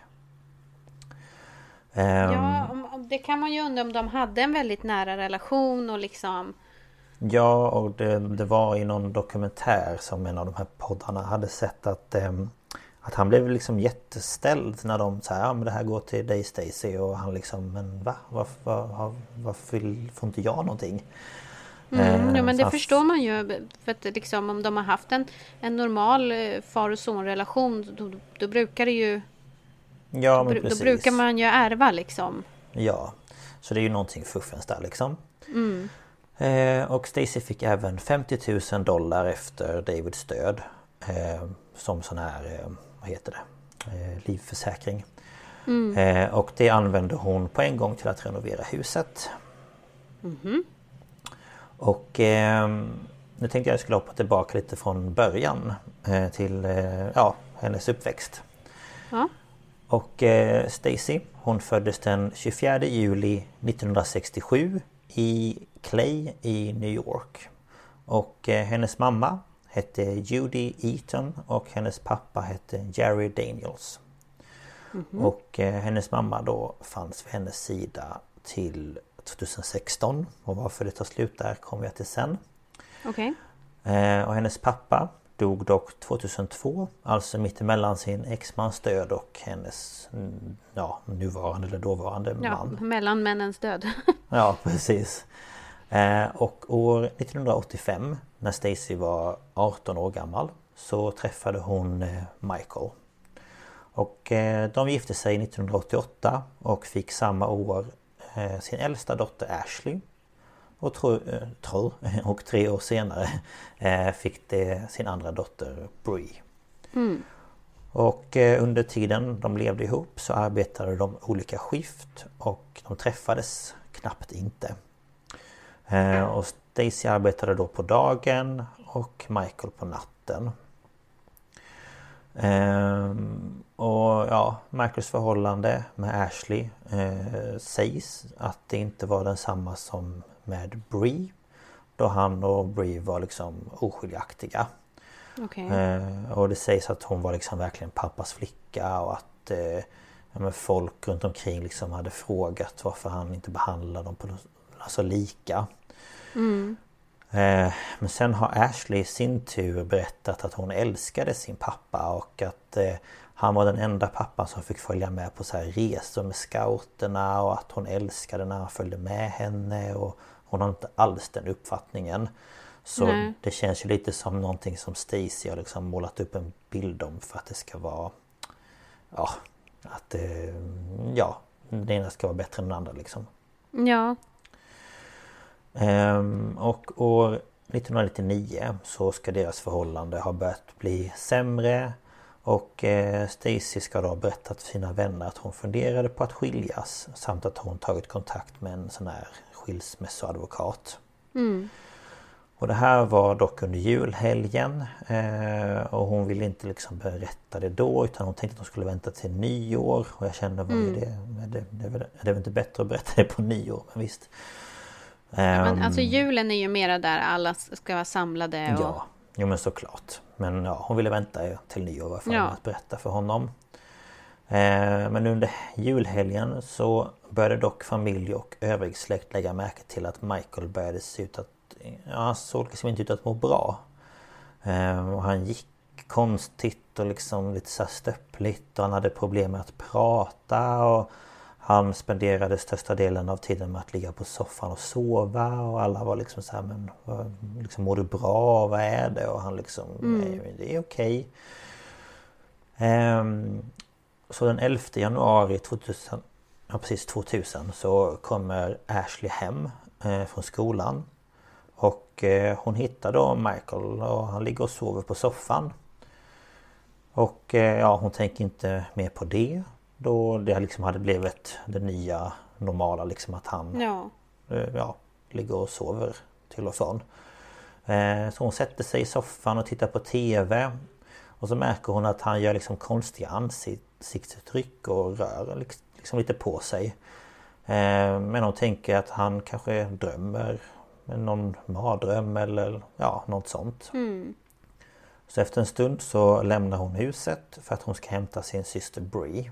Um, ja, det kan man ju undra om de hade en väldigt nära relation och liksom... Ja, och det, det var i någon dokumentär som en av de här poddarna hade sett att... Um, Att han blev liksom jätteställd när de sa ja, men det här går till dig Stacy, och han liksom, men va? Varför, var, varför får inte jag någonting? Mm, ja, men det förstår man ju, för att liksom, om de har haft en, en normal far- och sonrelation då, då brukar det ju ja, men då, precis. då brukar man ju ärva liksom. Ja, så det är ju någonting fuffens där liksom. Mm. Eh, och Stacy fick även femtio tusen dollar efter Davids död eh, som sån här eh, vad heter det? Eh, livförsäkring. Mm. Eh, och det använde hon på en gång till att renovera huset. Mm-hmm. Och eh, nu tänkte jag att jag skulle hoppa tillbaka lite från början eh, till eh, ja, hennes uppväxt. Ja. Och eh, Stacy, hon föddes den tjugofjärde juli nittonhundrasextiosju i Clay i New York. Och eh, hennes mamma hette Judy Eaton och hennes pappa hette Jerry Daniels. Mm-hmm. Och eh, hennes mamma då fanns vid hennes sida till tjugohundrasexton, och varför det tar slut där kommer jag till sen. Okay. Eh, och hennes pappa dog dock tjugohundratvå, alltså mitt emellan sin exmans död och hennes ja, nuvarande eller dåvarande ja, man. Mellan männens död. Ja, precis. Eh, och år nittonhundraåttiofem, när Stacy var arton år gammal, så träffade hon eh, Michael. Och eh, de gifte sig nittonhundraåttioåtta och fick samma år eh, sin äldsta dotter Ashley. Och, tro, eh, tro, och tre år senare eh, fick det sin andra dotter Bree. Mm. Och eh, under tiden de levde ihop så arbetade de olika skift och de träffades knappt inte. Eh, och Stacy arbetade då på dagen och Michael på natten. Eh, och ja, Michaels förhållande med Ashley eh, sägs att det inte var densamma som med Bree. Då han och Bree var liksom oskiljaktiga. Okay. Eh, och det sägs att hon var liksom verkligen pappas flicka och att eh, ja, men folk runt omkring liksom hade frågat varför han inte behandlade dem på alltså lika. Mm. Eh, men sen har Ashley i sin tur berättat att hon älskade sin pappa och att eh, han var den enda pappan som fick följa med på så här resor med scouterna och att hon älskade när han följde med henne och hon har inte alls den uppfattningen. Så Nej. Det känns ju lite som någonting som Stacy har liksom målat upp en bild om för att det ska vara ja, att eh, ja, det ena ska vara bättre än den andra liksom. Ja. Ehm, och år nittonhundranittionio så ska deras förhållande ha börjat bli sämre och eh, Stacy ska då ha berättat för sina vänner att hon funderade på att skiljas samt att hon tagit kontakt med en sån här skilsmässoadvokat. Mm. Och det här var dock under julhelgen eh, och hon ville inte liksom berätta det då utan hon tänkte att hon skulle vänta till nyår och jag kände vad mm. är det? Det, det, det, det är väl inte bättre att berätta det på nyår, men visst. Ja, men alltså julen är ju mera där alla ska vara samlade. Och... Ja, jo men såklart. Men ja, hon ville vänta till nyår för ja. att berätta för honom. Eh, men under julhelgen så började dock familj och övrig släkt lägga märke till att Michael började se ut att ja, han såg liksom inte ut att må bra. Eh, och han gick konstigt och liksom lite så här stöppligt och han hade problem med att prata och han spenderade största delen av tiden med att ligga på soffan och sova och alla var liksom så här, men liksom, mår du bra? Vad är det? Och han liksom, mm. nej, det är okej. Um, så den elfte januari tvåtusen, ja, precis tvåtusen så kommer Ashley hem eh, från skolan. Och eh, hon hittar då Michael och han ligger och sover på soffan. Och eh, ja, hon tänker inte mer på det. Då det liksom hade blivit det nya normala liksom att han ja. Eh, ja, ligger och sover till och från. Eh, så hon sätter sig i soffan och tittar på tv. Och så märker hon att han gör liksom konstiga ansiktsuttryck och rör liksom lite på sig. Eh, men hon tänker att han kanske drömmer någon mardröm eller ja, något sånt. Mm. Så efter en stund så lämnar hon huset för att hon ska hämta sin syster Bree.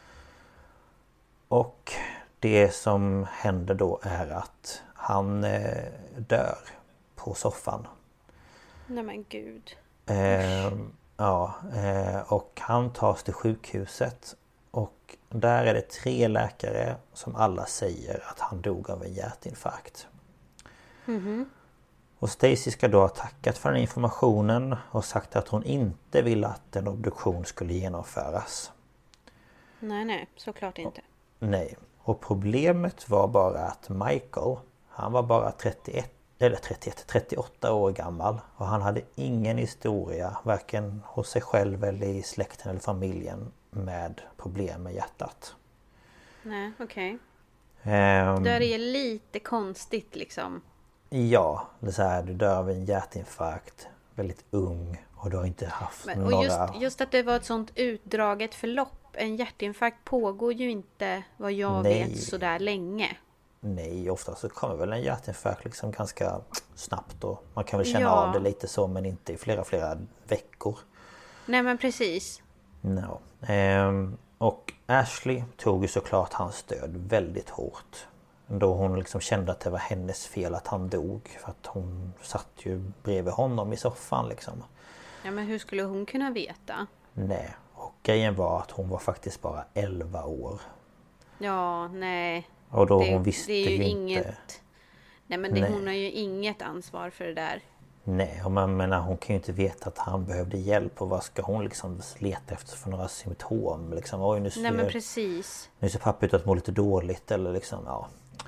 Och det som händer då är att han eh, dör på soffan. Nej men gud. Eh, ja, eh, och han tas till sjukhuset. Och där är det tre läkare som alla säger att han dog av en hjärtinfarkt. Mm-hmm. Och Stacy ska då ha tackat för den informationen och sagt att hon inte ville att en obduktion skulle genomföras. Nej, nej, såklart inte. Nej, och problemet var bara att Michael, han var bara trettioett, eller trettioett, trettioåtta år gammal och han hade ingen historia, varken hos sig själv eller i släkten eller familjen med problem med hjärtat. Nej, okej. Okay. Um, det är lite konstigt liksom. Ja, det är så här, du dör av en hjärtinfarkt, väldigt ung och du har inte haft Men, och några... just, just att det var ett sånt utdraget förlopp. En hjärtinfarkt pågår ju inte, vad jag Nej. vet, så där länge. Nej, ofta så kommer väl en hjärtinfarkt liksom ganska snabbt och man kan väl känna ja. av det lite så, men inte i flera, flera veckor. Nej, men precis. No. Ehm, och Ashley tog ju såklart hans död väldigt hårt. Då hon liksom kände att det var hennes fel att han dog. För att hon satt ju bredvid honom i soffan liksom. Ja, men hur skulle hon kunna veta? Nej, och grejen var att hon var faktiskt bara elva år. Ja, nej. Och då det, hon visste det är ju, ju inget... inte... Nej, men det, nej. hon har ju inget ansvar för det där. Nej, och man menar, hon kan ju inte veta att han behövde hjälp och vad ska hon liksom leta efter för några symptom liksom. Oj, nu ser, Nej, men precis. Nu ser pappa ut att må lite dåligt eller liksom, ja.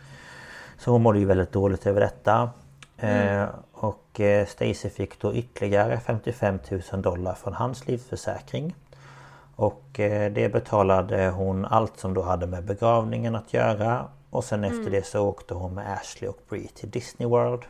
Så hon mådde ju väldigt dåligt över detta. Mm. Eh, och eh, Stacy fick då ytterligare femtiofem tusen dollar från hans livsförsäkring. Och eh, det betalade hon allt som då hade med begravningen att göra. Och sen efter mm. det så åkte hon med Ashley och Bree till Disney World.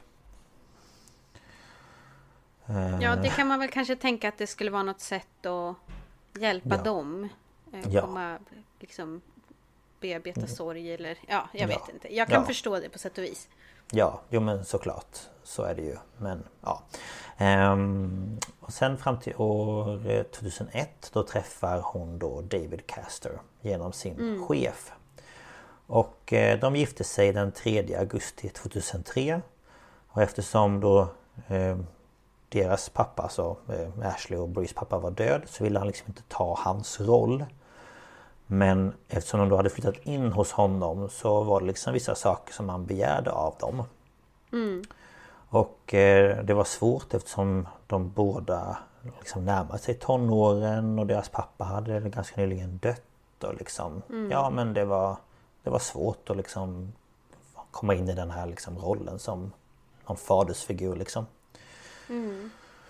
Ja, det kan man väl kanske tänka att det skulle vara något sätt att hjälpa ja. dem. Ja. Komma, liksom bearbeta mm. sorg eller... Ja, jag vet ja. inte. Jag kan ja. förstå det på sätt och vis. Ja, jo men såklart. Så är det ju. Men ja. Ehm, och sen fram till år tjugohundraett då träffar hon då David Castor genom sin mm. chef. Och eh, de gifte sig den tredje augusti tjugohundratre. Och eftersom då eh, deras pappa, så eh, Ashley och Brees pappa var död, så ville han liksom inte ta hans roll. Men eftersom de då hade flyttat in hos honom så var det liksom vissa saker som han begärde av dem. Mm. Och eh, det var svårt eftersom de båda liksom närmade sig tonåren och deras pappa hade ganska nyligen dött. Och liksom, mm. ja men det var, det var svårt att liksom komma in i den här liksom rollen som någon fadersfigur liksom. Mm.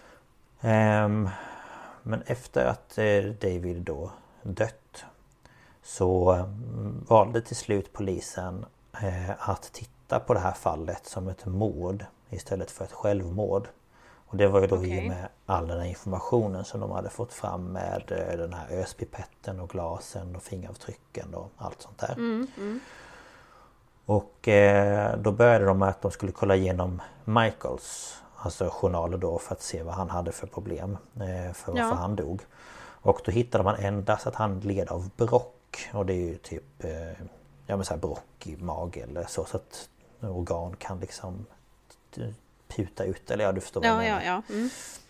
Um, men efter att eh, David då dött så um, valde till slut polisen eh, att titta på det här fallet som ett mord istället för ett självmord. Och det var ju då okay. i med all den här informationen som de hade fått fram med eh, den här öspipetten och glasen och fingeravtrycken och allt sånt där. Mm, mm. Och eh, då började de med att de skulle kolla igenom Michaels alltså journaler då för att se vad han hade för problem eh, för varför ja. han dog. Och då hittade man endast att han led av brock. Och det är ju typ eh, ja, men så här brock i mage eller så, så att organ kan liksom puta ut. Eller ja, du förstår ja, vad jag menar. Ja, ja. Mm.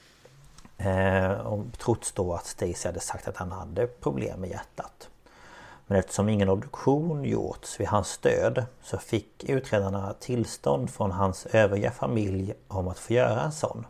Eh, och trots då att Stacy hade sagt att han hade problem med hjärtat. Men eftersom ingen obduktion gjorts vid hans död så fick utredarna tillstånd från hans övriga familj om att få göra en sån.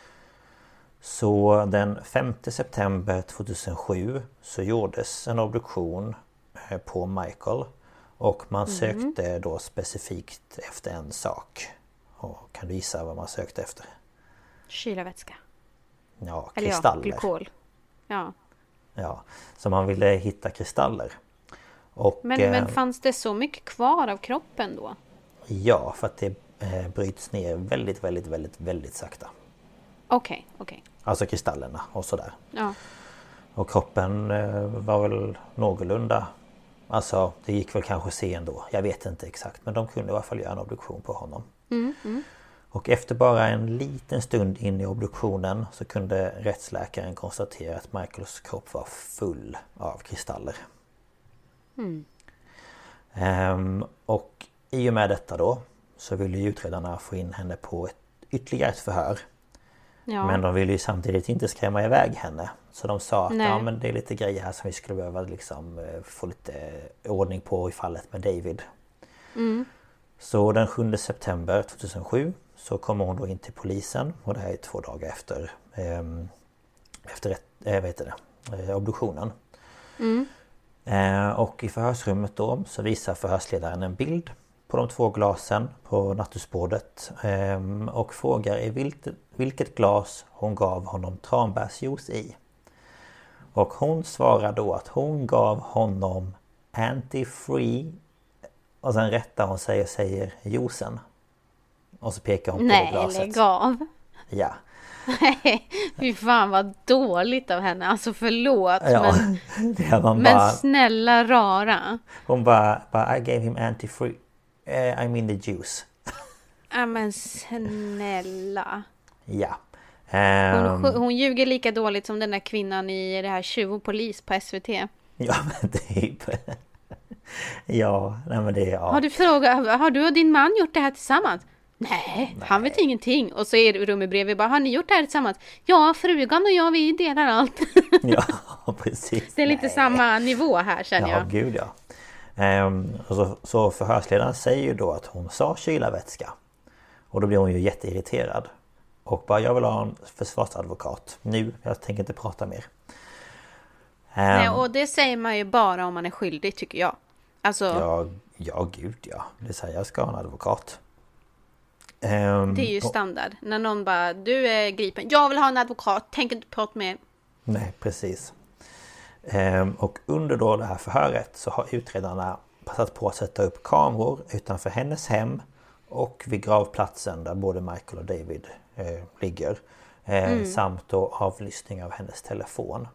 Så den femte september tjugohundrasju så gjordes en obduktion på Michael. Och man mm. sökte då specifikt efter en sak. Och kan du gissa vad man sökte efter? Kylarvätska. Ja, kristaller. Eller ja, glykol. Ja. Ja, så man ville hitta kristaller. Och, men, eh, men fanns det så mycket kvar av kroppen då? Ja, för att det eh, bryts ner väldigt, väldigt, väldigt, väldigt sakta. Okej, okay, okej. Okay. Alltså kristallerna och sådär. Ja. Och kroppen eh, var väl någorlunda. Alltså det gick väl kanske se ändå. Jag vet inte exakt. Men de kunde i alla fall göra en obduktion på honom. Mm, mm. Och efter bara en liten stund in i obduktionen så kunde rättsläkaren konstatera att Michaels kropp var full av kristaller. Mm. Um, och i och med detta då så ville ju utredarna få in henne på ett ytterligare ett förhör. Ja. Men de ville ju samtidigt inte skrämma iväg henne. Så de sa att ja, men det är lite grejer här som vi skulle behöva liksom få lite ordning på i fallet med David. Mm. Så den sjunde september tjugohundrasju så kommer hon då in till polisen. Och det här är två dagar efter eh, efter ett, äh, vet det, eh, obduktionen. Mm. Eh, och i förhörsrummet då så visar förhörsledaren en bild på de två glasen på nattduksbordet eh, och frågar i vilket, vilket glas hon gav honom tranbärsjuice i. Och hon svarar då att hon gav honom anti-free och sen rättar hon sig och säger juicen. Och så pekar hon på Nej, det glaset. Nej, lägg av. Ja. Nej, fy fan vad dåligt av henne. Alltså förlåt. Ja, men, det man men bara, snälla rara. Hon bara, bara I gave him anti-free. Uh, I mean the juice. Ja men snälla. Ja. Um, hon, hon ljuger lika dåligt som den där kvinnan i det här Tjuv och polis på S V T. Ja men typ. Ja, nej men det är... Ja. Har du frågat, har du och din man gjort det här tillsammans? Nej, Nej, han vet ingenting. Och så är det rummet bredvid bara, har ni gjort det här tillsammans? Ja, frugan och jag, vi delar allt. Ja, precis. Det är lite Nej. samma nivå här, känner ja, jag. Ja, gud ja. Ehm, och så, så förhörsledaren säger ju då att hon sa kylarvätska. Och då blir hon ju jätteirriterad. Och bara, jag vill ha en försvarsadvokat. Nu, jag tänker inte prata mer. Ehm, Nej, och det säger man ju bara om man är skyldig, tycker jag. Alltså... Ja, ja gud ja. Det säger jag ska ha en advokat. Um, det är ju standard. Och, när någon bara, du är gripen. Jag vill ha en advokat, tänk inte prata med. Nej, precis. Um, och under då det här förhöret så har utredarna passat på att sätta upp kameror utanför hennes hem och vid gravplatsen där både Michael och David eh, ligger. Eh, mm. Samt då avlyssning av hennes telefon.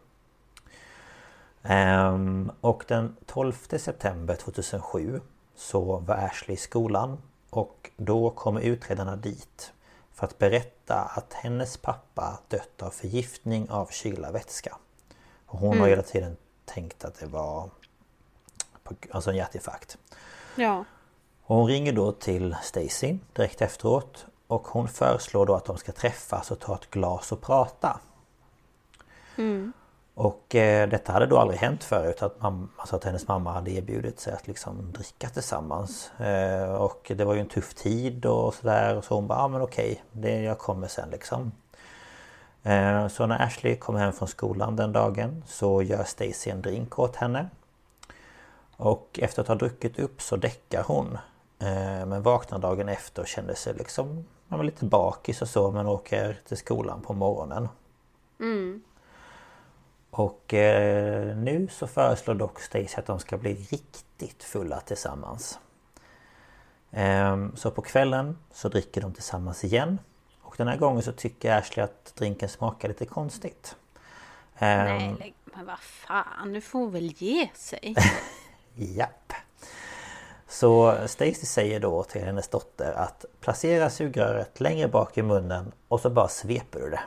Um, och den tolfte september tjugohundrasju så var Ashley i skolan och då kommer utredarna dit för att berätta att hennes pappa dött av förgiftning av kylarvätska. Och hon mm. har hela tiden tänkt att det var alltså en hjärtinfarkt. Ja. Och hon ringer då till Stacy direkt efteråt och hon föreslår då att de ska träffas och ta ett glas och prata. Mm. Och eh, detta hade då aldrig hänt förut att, mamma, alltså att hennes mamma hade erbjudit sig att liksom dricka tillsammans. Eh, och det var ju en tuff tid och sådär. Och så hon bara, ja ah, men okej, det, jag kommer sen liksom. Eh, så när Ashley kommer hem från skolan den dagen så gör Stacy en drink åt henne. Och efter att ha druckit upp så däckar hon. Eh, men vaknar dagen efter och kände sig liksom man var lite bakis och så men åker till skolan på morgonen. Mm. Och eh, nu så föreslår dock Stacy att de ska bli riktigt fulla tillsammans. Eh, så på kvällen så dricker de tillsammans igen. Och den här gången så tycker Ashley att drinken smakar lite konstigt. Eh, Nej, men vad fan, du får väl ge sig. Japp. Så Stacy säger då till hennes dotter att placera sugröret längre bak i munnen och så bara sveper du det.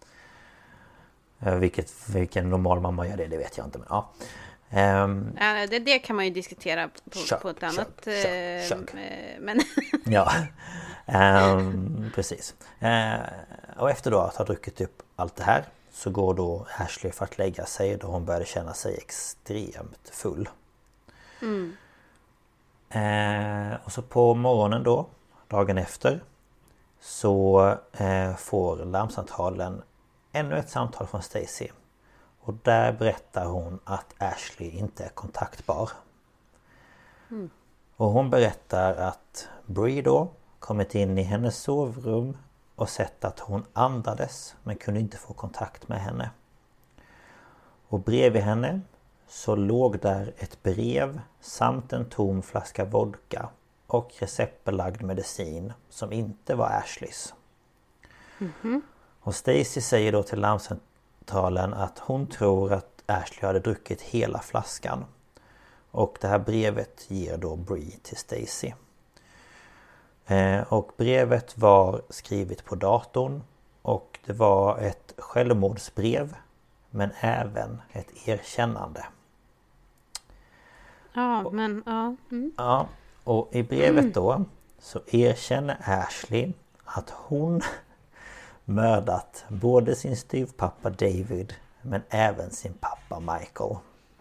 Vilket, vilken normal mamma gör det, det vet jag inte. Men, ja. Um, ja, det, det kan man ju diskutera på, chug, på ett annat... Chug, chug, chug. Eh, men... ja, um, precis. Uh, och efter då att ha druckit upp allt det här så går då Ashley för att lägga sig då hon började känna sig extremt full. Mm. Uh, och så på morgonen då, dagen efter, så uh, får larmcentralen ännu ett samtal från Stacy. Och där berättar hon att Ashley inte är kontaktbar. Mm. Och hon berättar att Bree då kommit in i hennes sovrum och sett att hon andades men kunde inte få kontakt med henne. Och bredvid henne så låg där ett brev samt en tom flaska vodka och receptbelagd medicin som inte var Ashleys. Mm-hmm. Och Stacy säger då till larmcentralen att hon tror att Ashley hade druckit hela flaskan. Och det här brevet ger då Bree till Stacy. Eh, och brevet var skrivet på datorn och det var ett självmordsbrev men även ett erkännande. Ja, och, men ja. Mm. Ja, och i brevet då så erkänner Ashley att hon mördat både sin styvpappa David men även sin pappa Michael.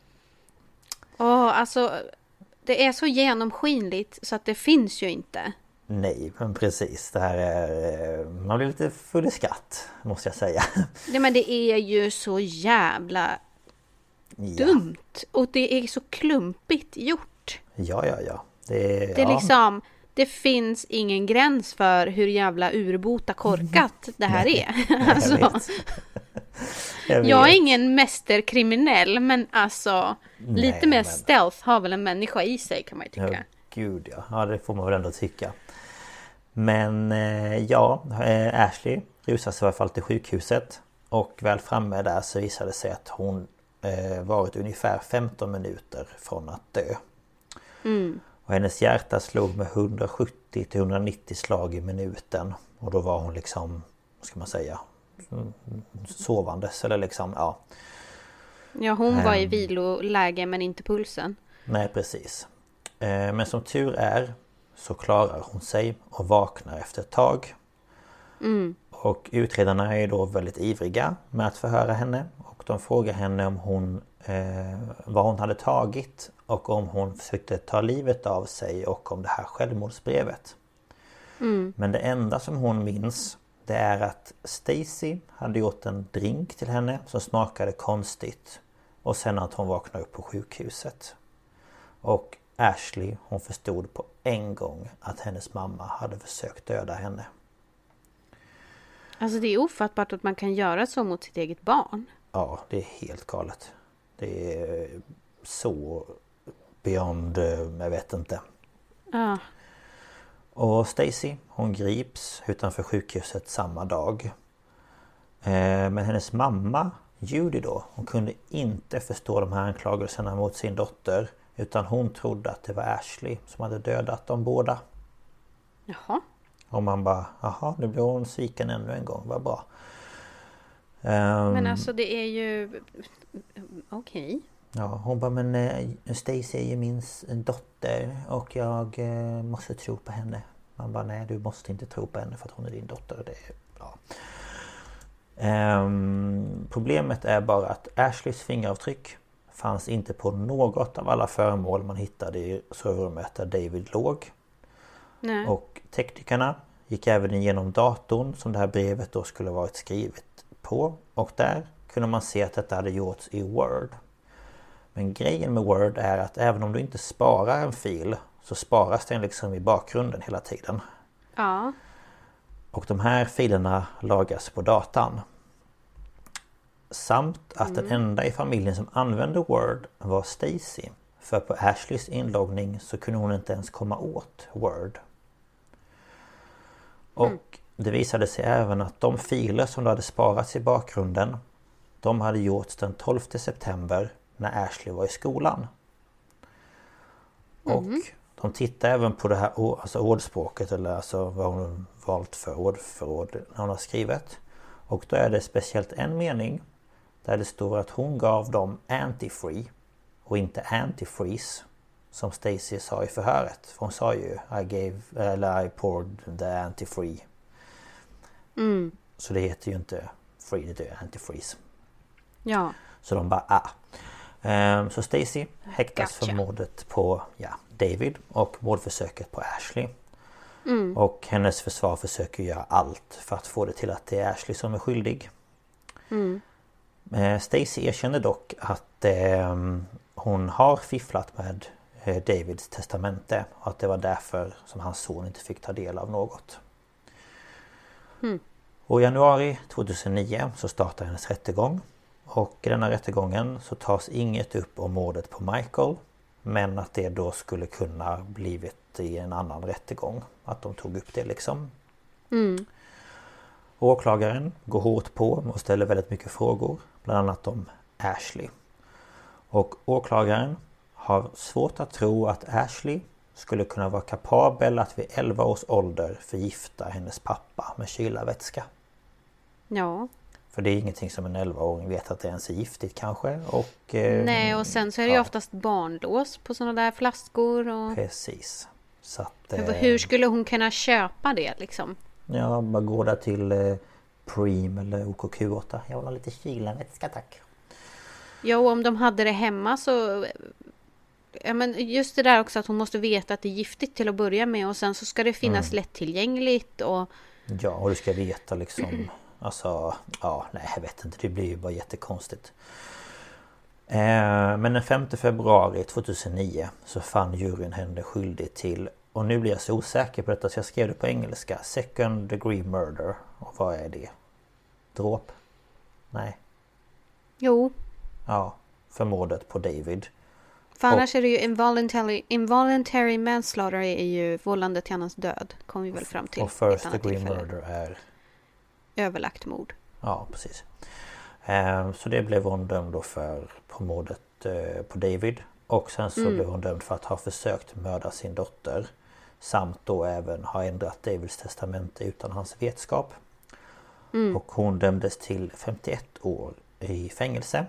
Åh, alltså det är så genomskinligt så att det finns ju inte. Nej, men precis. Det här är... Man blir lite full i skratt, måste jag säga. Nej, men det är ju så jävla ja. dumt. Och det är så klumpigt gjort. Ja, ja, ja. Det, det är ja. liksom... Det finns ingen gräns för hur jävla urbota korkat det här är. Alltså, jag, jag, jag är ingen mästerkriminell, men alltså Nej, lite mer men... stealth har väl en människa i sig, kan man ju tycka. Ja, gud ja. Ja, det får man väl ändå tycka. Men eh, ja, eh, Ashley rusar sig i alla fall till sjukhuset. Och väl framme där så visade det sig att hon eh, varit ungefär femton minuter från att dö. Mm. Och hennes hjärta slog med hundrasjuttio till hundranittio slag i minuten. Och då var hon liksom, vad ska man säga, sovandes eller liksom, ja. Ja, hon var i viloläge men inte pulsen. Nej, precis. Men som tur är så klarar hon sig och vaknar efter ett tag. Mm. Och utredarna är då väldigt ivriga med att förhöra henne. Och de frågar henne om hon, eh, vad hon hade tagit och om hon försökte ta livet av sig och om det här självmordsbrevet. Mm. Men det enda som hon minns, det är att Stacy hade gjort en drink till henne som smakade konstigt. Och sen att hon vaknade upp på sjukhuset. Och Ashley, hon förstod på en gång att hennes mamma hade försökt döda henne. Alltså det är ofattbart att man kan göra så mot sitt eget barn. Ja, det är helt galet. Det är så beyond, jag vet inte. Ja. Och Stacy, hon grips utanför sjukhuset samma dag. Men hennes mamma, Judy då, hon kunde inte förstå de här anklagelserna mot sin dotter. Utan hon trodde att det var Ashley som hade dödat dem båda. Jaha. Och man bara, jaha, nu blir hon sviken ännu en gång, vad bra. Um, men alltså det är ju... Okej. Okay. Ja, hon bara, men äh, Stacy är ju min dotter och jag äh, måste tro på henne. Man bara, nej, du måste inte tro på henne för att hon är din dotter. Det är, ja. um, problemet är bara att Ashleys fingeravtryck fanns inte på något av alla föremål man hittade i sovrummet där David låg. Nej. Och teknikerna gick även igenom datorn som det här brevet då skulle varit skrivet på. Och där kunde man se att detta hade gjorts i Word. Men grejen med Word är att även om du inte sparar en fil så sparas den liksom i bakgrunden hela tiden. Ja. Och de här filerna lagras på datan. Samt att mm. den enda i familjen som använde Word var Stacy. För på Ashleys inloggning så kunde hon inte ens komma åt Word. Och mm. det visade sig även att de filer som då hade sparats i bakgrunden, de hade gjorts den tolfte september när Ashley var i skolan. Mm. Och de tittade även på det här alltså ordspråket, eller alltså vad hon valt för ordförråd när hon har skrivit. Och då är det speciellt en mening där det står att hon gav dem antifree och inte antifreeze som Stacy sa i förhöret. För hon sa ju I gave, eller I poured the antifree. Mm. Så det heter ju inte free, det är antifreeze. Ja. Så de bara ah. Um, så Stacy häktas Gotcha. för mordet på ja, David och mordförsöket på Ashley. Mm. Och hennes försvar försöker göra allt för att få det till att det är Ashley som är skyldig. Mm. Uh, Stacy erkänner dock att uh, hon har fifflat med uh, Davids testamente och att det var därför som hans son inte fick ta del av något. Mm. Och i januari tjugohundranio så startar hennes rättegång. Och i denna rättegången så tas inget upp om mordet på Michael. Men att det då skulle kunna blivit i en annan rättegång. Att de tog upp det liksom. Mm. Åklagaren går hårt på och ställer väldigt mycket frågor. Bland annat om Ashley. Och åklagaren har svårt att tro att Ashley skulle kunna vara kapabel att vid elva års ålder förgifta hennes pappa med kylarvätska. Ja. För det är ingenting som en elvaåring vet att det ens är giftigt kanske. Och, eh, Nej, och sen så är det ju ja. oftast barnlås på sådana där flaskor. Och... Precis. Så att, eh, eh, hur skulle hon kunna köpa det liksom? Ja, man går där till eh, Preem eller O K Q åtta. Jag vill ha lite kylarvätska, tack. Ja, och om de hade det hemma så... Ja, men just det där också att hon måste veta att det är giftigt till att börja med. Och sen så ska det finnas mm. lättillgängligt och... Ja, och du ska veta liksom... Alltså, ja, nej jag vet inte. Det blir ju bara jättekonstigt. Eh, men den femte februari tjugohundranio så fann juryn henne skyldig till... Och nu blir jag så osäker på detta så jag skrev det på engelska. Second degree murder. Och vad är det? Dråp? Nej. Jo. Ja, för mordet på David. För annars och, är det ju involuntary, involuntary manslaughter är ju vållande till annans död. Kommer vi väl fram till. Och first degree murder är... överlagt mord. Ja, precis. Eh, så det blev hon dömd då för på mordet eh, på David. Och sen så mm. blev hon dömd för att ha försökt mörda sin dotter. Samt då även ha ändrat Davids testamente utan hans vetskap. Mm. Och hon dömdes till femtioett år i fängelse.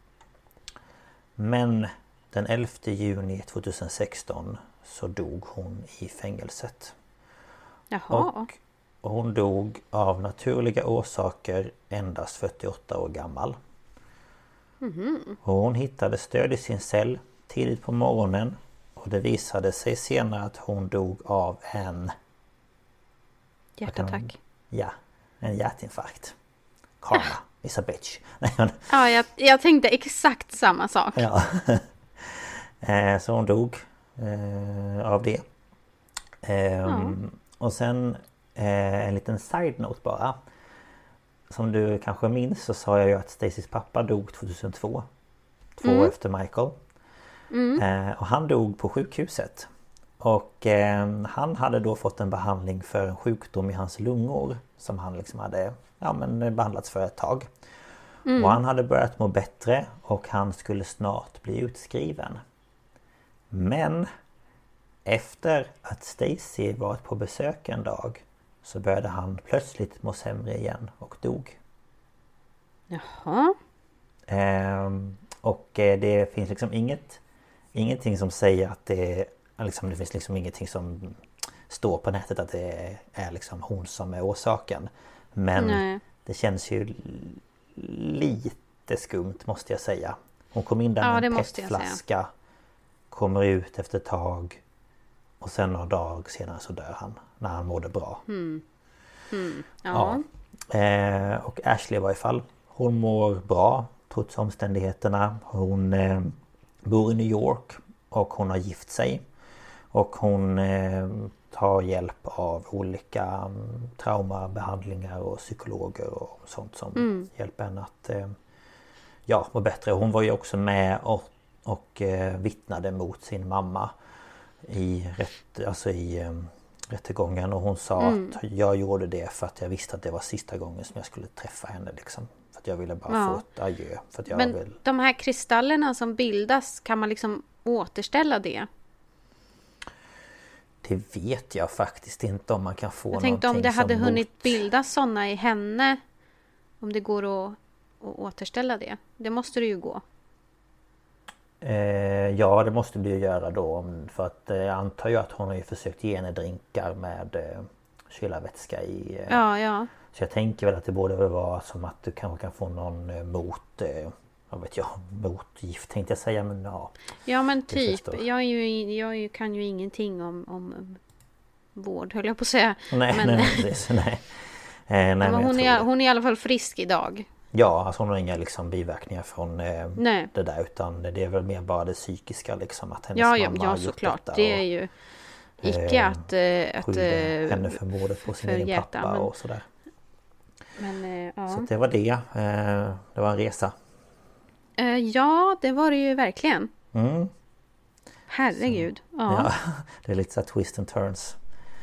Men den elfte juni tjugohundrasexton så dog hon i fängelset. Jaha. Och Och hon dog av naturliga orsaker endast fyrtioåtta år gammal. Mm-hmm. Och hon hittade stöd i sin cell tidigt på morgonen. Och det visade sig senare att hon dog av en... hjärtattack. Ja, en hjärtinfarkt. Karma is a bitch. Ja, jag, jag tänkte exakt samma sak. Ja. Så hon dog eh, av det. Eh, ja. Och sen... Eh, en liten side note bara. Som du kanske minns så sa jag ju att Stacys pappa dog tjugohundratvå. Två mm. år efter Michael. Mm. Eh, och han dog på sjukhuset. Och eh, han hade då fått en behandling för en sjukdom i hans lungor. Som han liksom hade ja, men behandlats för ett tag. Mm. Och han hade börjat må bättre och han skulle snart bli utskriven. Men efter att Stacy varit på besök en dag så började han plötsligt må sämre igen och dog. Jaha. Ehm, och det finns liksom inget ingenting som säger att det liksom, det finns liksom ingenting som står på nätet att det är liksom hon som är orsaken. Men Nej. det känns ju lite skumt måste jag säga. Hon kom in där ja, med en petflaska, kommer ut efter ett tag och sen några dagar senare så dör han när han mådde bra. Mm. Mm. Ja. Ja. Eh, och Ashley i varje fall, hon mår bra trots omständigheterna. Hon eh, bor i New York och hon har gift sig. Och hon eh, tar hjälp av olika um, traumabehandlingar och psykologer och sånt som mm. hjälper henne att eh, ja, må bättre. Hon var ju också med och, och eh, vittnade mot sin mamma i, rätt, alltså i eh, rättegången. Och hon sa mm. att jag gjorde det för att jag visste att det var sista gången som jag skulle träffa henne. Liksom. För att jag ville bara ja. få ett adjö. För att jag Men vill... de här kristallerna som bildas, kan man liksom återställa det? Det vet jag faktiskt inte om man kan få. Jag tänkte om det hade mot... hunnit bildas sådana i henne. Om det går att, att återställa det. Det måste det ju gå. Eh, ja, det måste det ju göra då. För att eh, jag antar ju att hon har ju försökt ge henne drinkar med eh, kylarvätska i. Eh, ja, ja. Så jag tänker väl att det borde väl vara som att du kanske kan få någon eh, mot... Eh, vad vet jag, motgift tänkte jag säga, men ja. Ja, men typ. Jag, är ju, jag kan ju ingenting om, om vård, höll jag på att säga. Nej, men, nej, precis. Nej. Eh, nej, men men hon, är, hon är i alla fall frisk idag. Ja, alltså hon har inga liksom, biverkningar från eh, det där, utan det är väl mer bara det psykiska liksom, att hennes ja, ja, mamma ja, har gjort såklart. detta. Det är ju icke eh, att... Eh, att eh, henne för mordet på sin egen hjärta, pappa men, och sådär. Men, eh, ja. Så det var det. Eh, det var en resa. Uh, ja, det var det ju verkligen. Mm. Herregud. Så, ja. ja, det är lite så här twist and turns.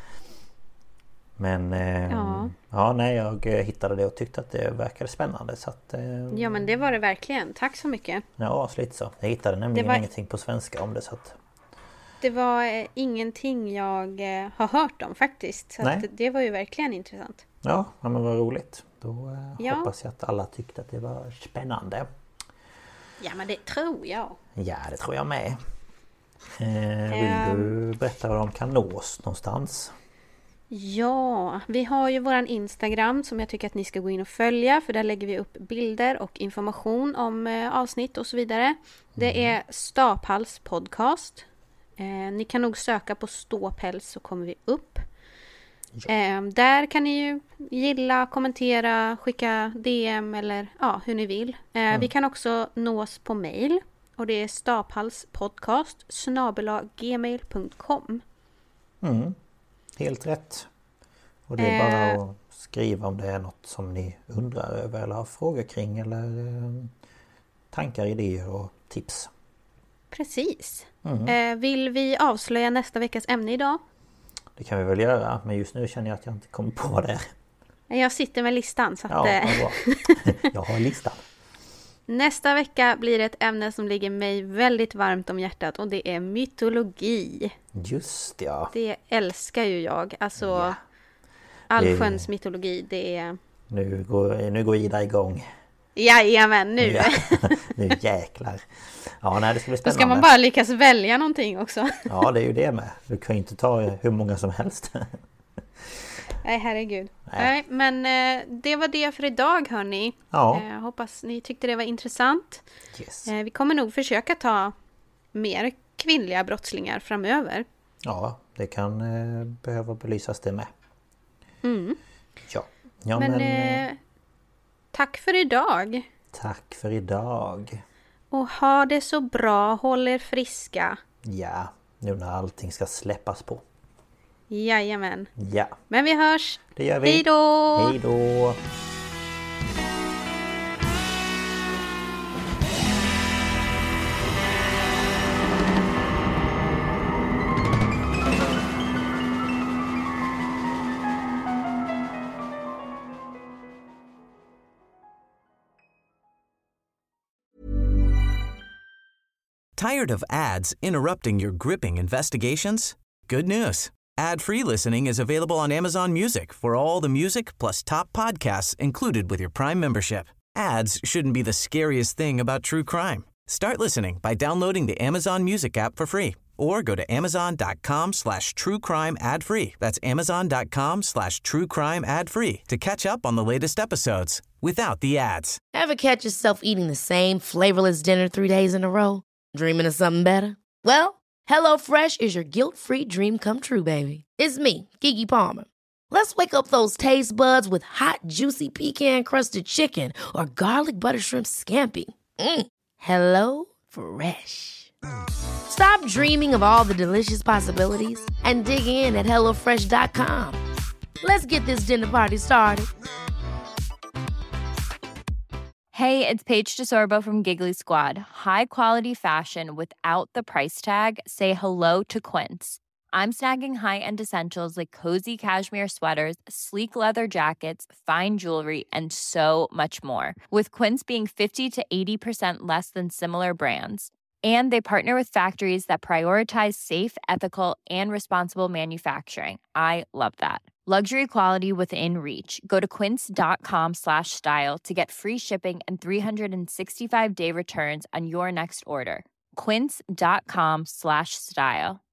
Men eh, ja. ja, nej, jag hittade det och tyckte att det verkade spännande. Så att, eh, ja, men det var det verkligen. Tack så mycket. Ja, så lite så. Jag hittade nämligen var... ingenting på svenska om det. Så att... Det var eh, ingenting jag eh, har hört om faktiskt. Så att det var ju verkligen intressant. Ja, ja men vad roligt. Då eh, ja. hoppas jag att alla tyckte att det var spännande. Ja, men det tror jag. Ja, det tror jag med. Eh, vill um, du berätta var de kan nås någonstans? Ja, vi har ju våran Instagram som jag tycker att ni ska gå in och följa. För där lägger vi upp bilder och information om eh, avsnitt och så vidare. Det är Staphals podcast. Eh, ni kan nog söka på Ståpäls så kommer vi upp. Ja. Eh, där kan ni ju gilla, kommentera, skicka D M eller ja, hur ni vill. Eh, mm. Vi kan också nås på mail. Och det är staphalspodcast snabel-a gmail punkt com. Mm. Helt rätt. Och det är eh. bara att skriva om det är något som ni undrar över eller har frågor kring eller eh, tankar, idéer och tips. Precis. Mm. Eh, vill vi avslöja nästa veckas ämne idag? Det kan vi väl göra, men just nu känner jag att jag inte kommer på det. Jag sitter med listan. Så att, ja, bra. Jag har listan. Nästa vecka blir det ett ämne som ligger mig väldigt varmt om hjärtat och det är mytologi. Just ja. Det älskar ju jag. Alltså ja. Allsköns det... mytologi, det är... Nu går, nu går Ida igång. Jajamän, nu. Ja. Nu jäklar. Ja, nej, det ska bli spännande. Då ska man bara lyckas välja någonting också. Ja, det är ju det med. Du kan ju inte ta hur många som helst. Nej, herregud. Nej. Nej, men eh, det var det för idag, hörni. Ja. Eh, hoppas ni tyckte det var intressant. Yes. Eh, vi kommer nog försöka ta mer kvinnliga brottslingar framöver. Ja, det kan eh, behöva belysas det med. Mm. Ja. Ja, men men eh, tack för idag. Tack för idag. Och ha det så bra, håll er friska. Ja, nu när allting ska släppas på. Jajamän. Ja. Men vi hörs. Det gör vi. Hej då! Hej då! Tired of ads interrupting your gripping investigations? Good news. Ad-free listening is available on Amazon Music for all the music plus top podcasts included with your Prime membership. Ads shouldn't be the scariest thing about true crime. Start listening by downloading the Amazon Music app for free or go to amazon.com slash true crime ad free. That's amazon.com slash true crime ad free to catch up on the latest episodes without the ads. Ever catch yourself eating the same flavorless dinner three days in a row? Dreaming of something better? Well, HelloFresh is your guilt-free dream come true, baby. It's me, Keke Palmer. Let's wake up those taste buds with hot, juicy pecan-crusted chicken or garlic butter shrimp scampi. Mm. Hello Fresh. Stop dreaming of all the delicious possibilities and dig in at hello fresh dot com. Let's get this dinner party started. Hey, it's Paige DeSorbo from Giggly Squad. High quality fashion without the price tag. Say hello to Quince. I'm snagging high-end essentials like cozy cashmere sweaters, sleek leather jackets, fine jewelry, and so much more. With Quince being fifty to eighty percent less than similar brands. And they partner with factories that prioritize safe, ethical, and responsible manufacturing. I love that. Luxury quality within reach. Go to quince.com slash style to get free shipping and three sixty-five day returns on your next order. Quince.com slash style.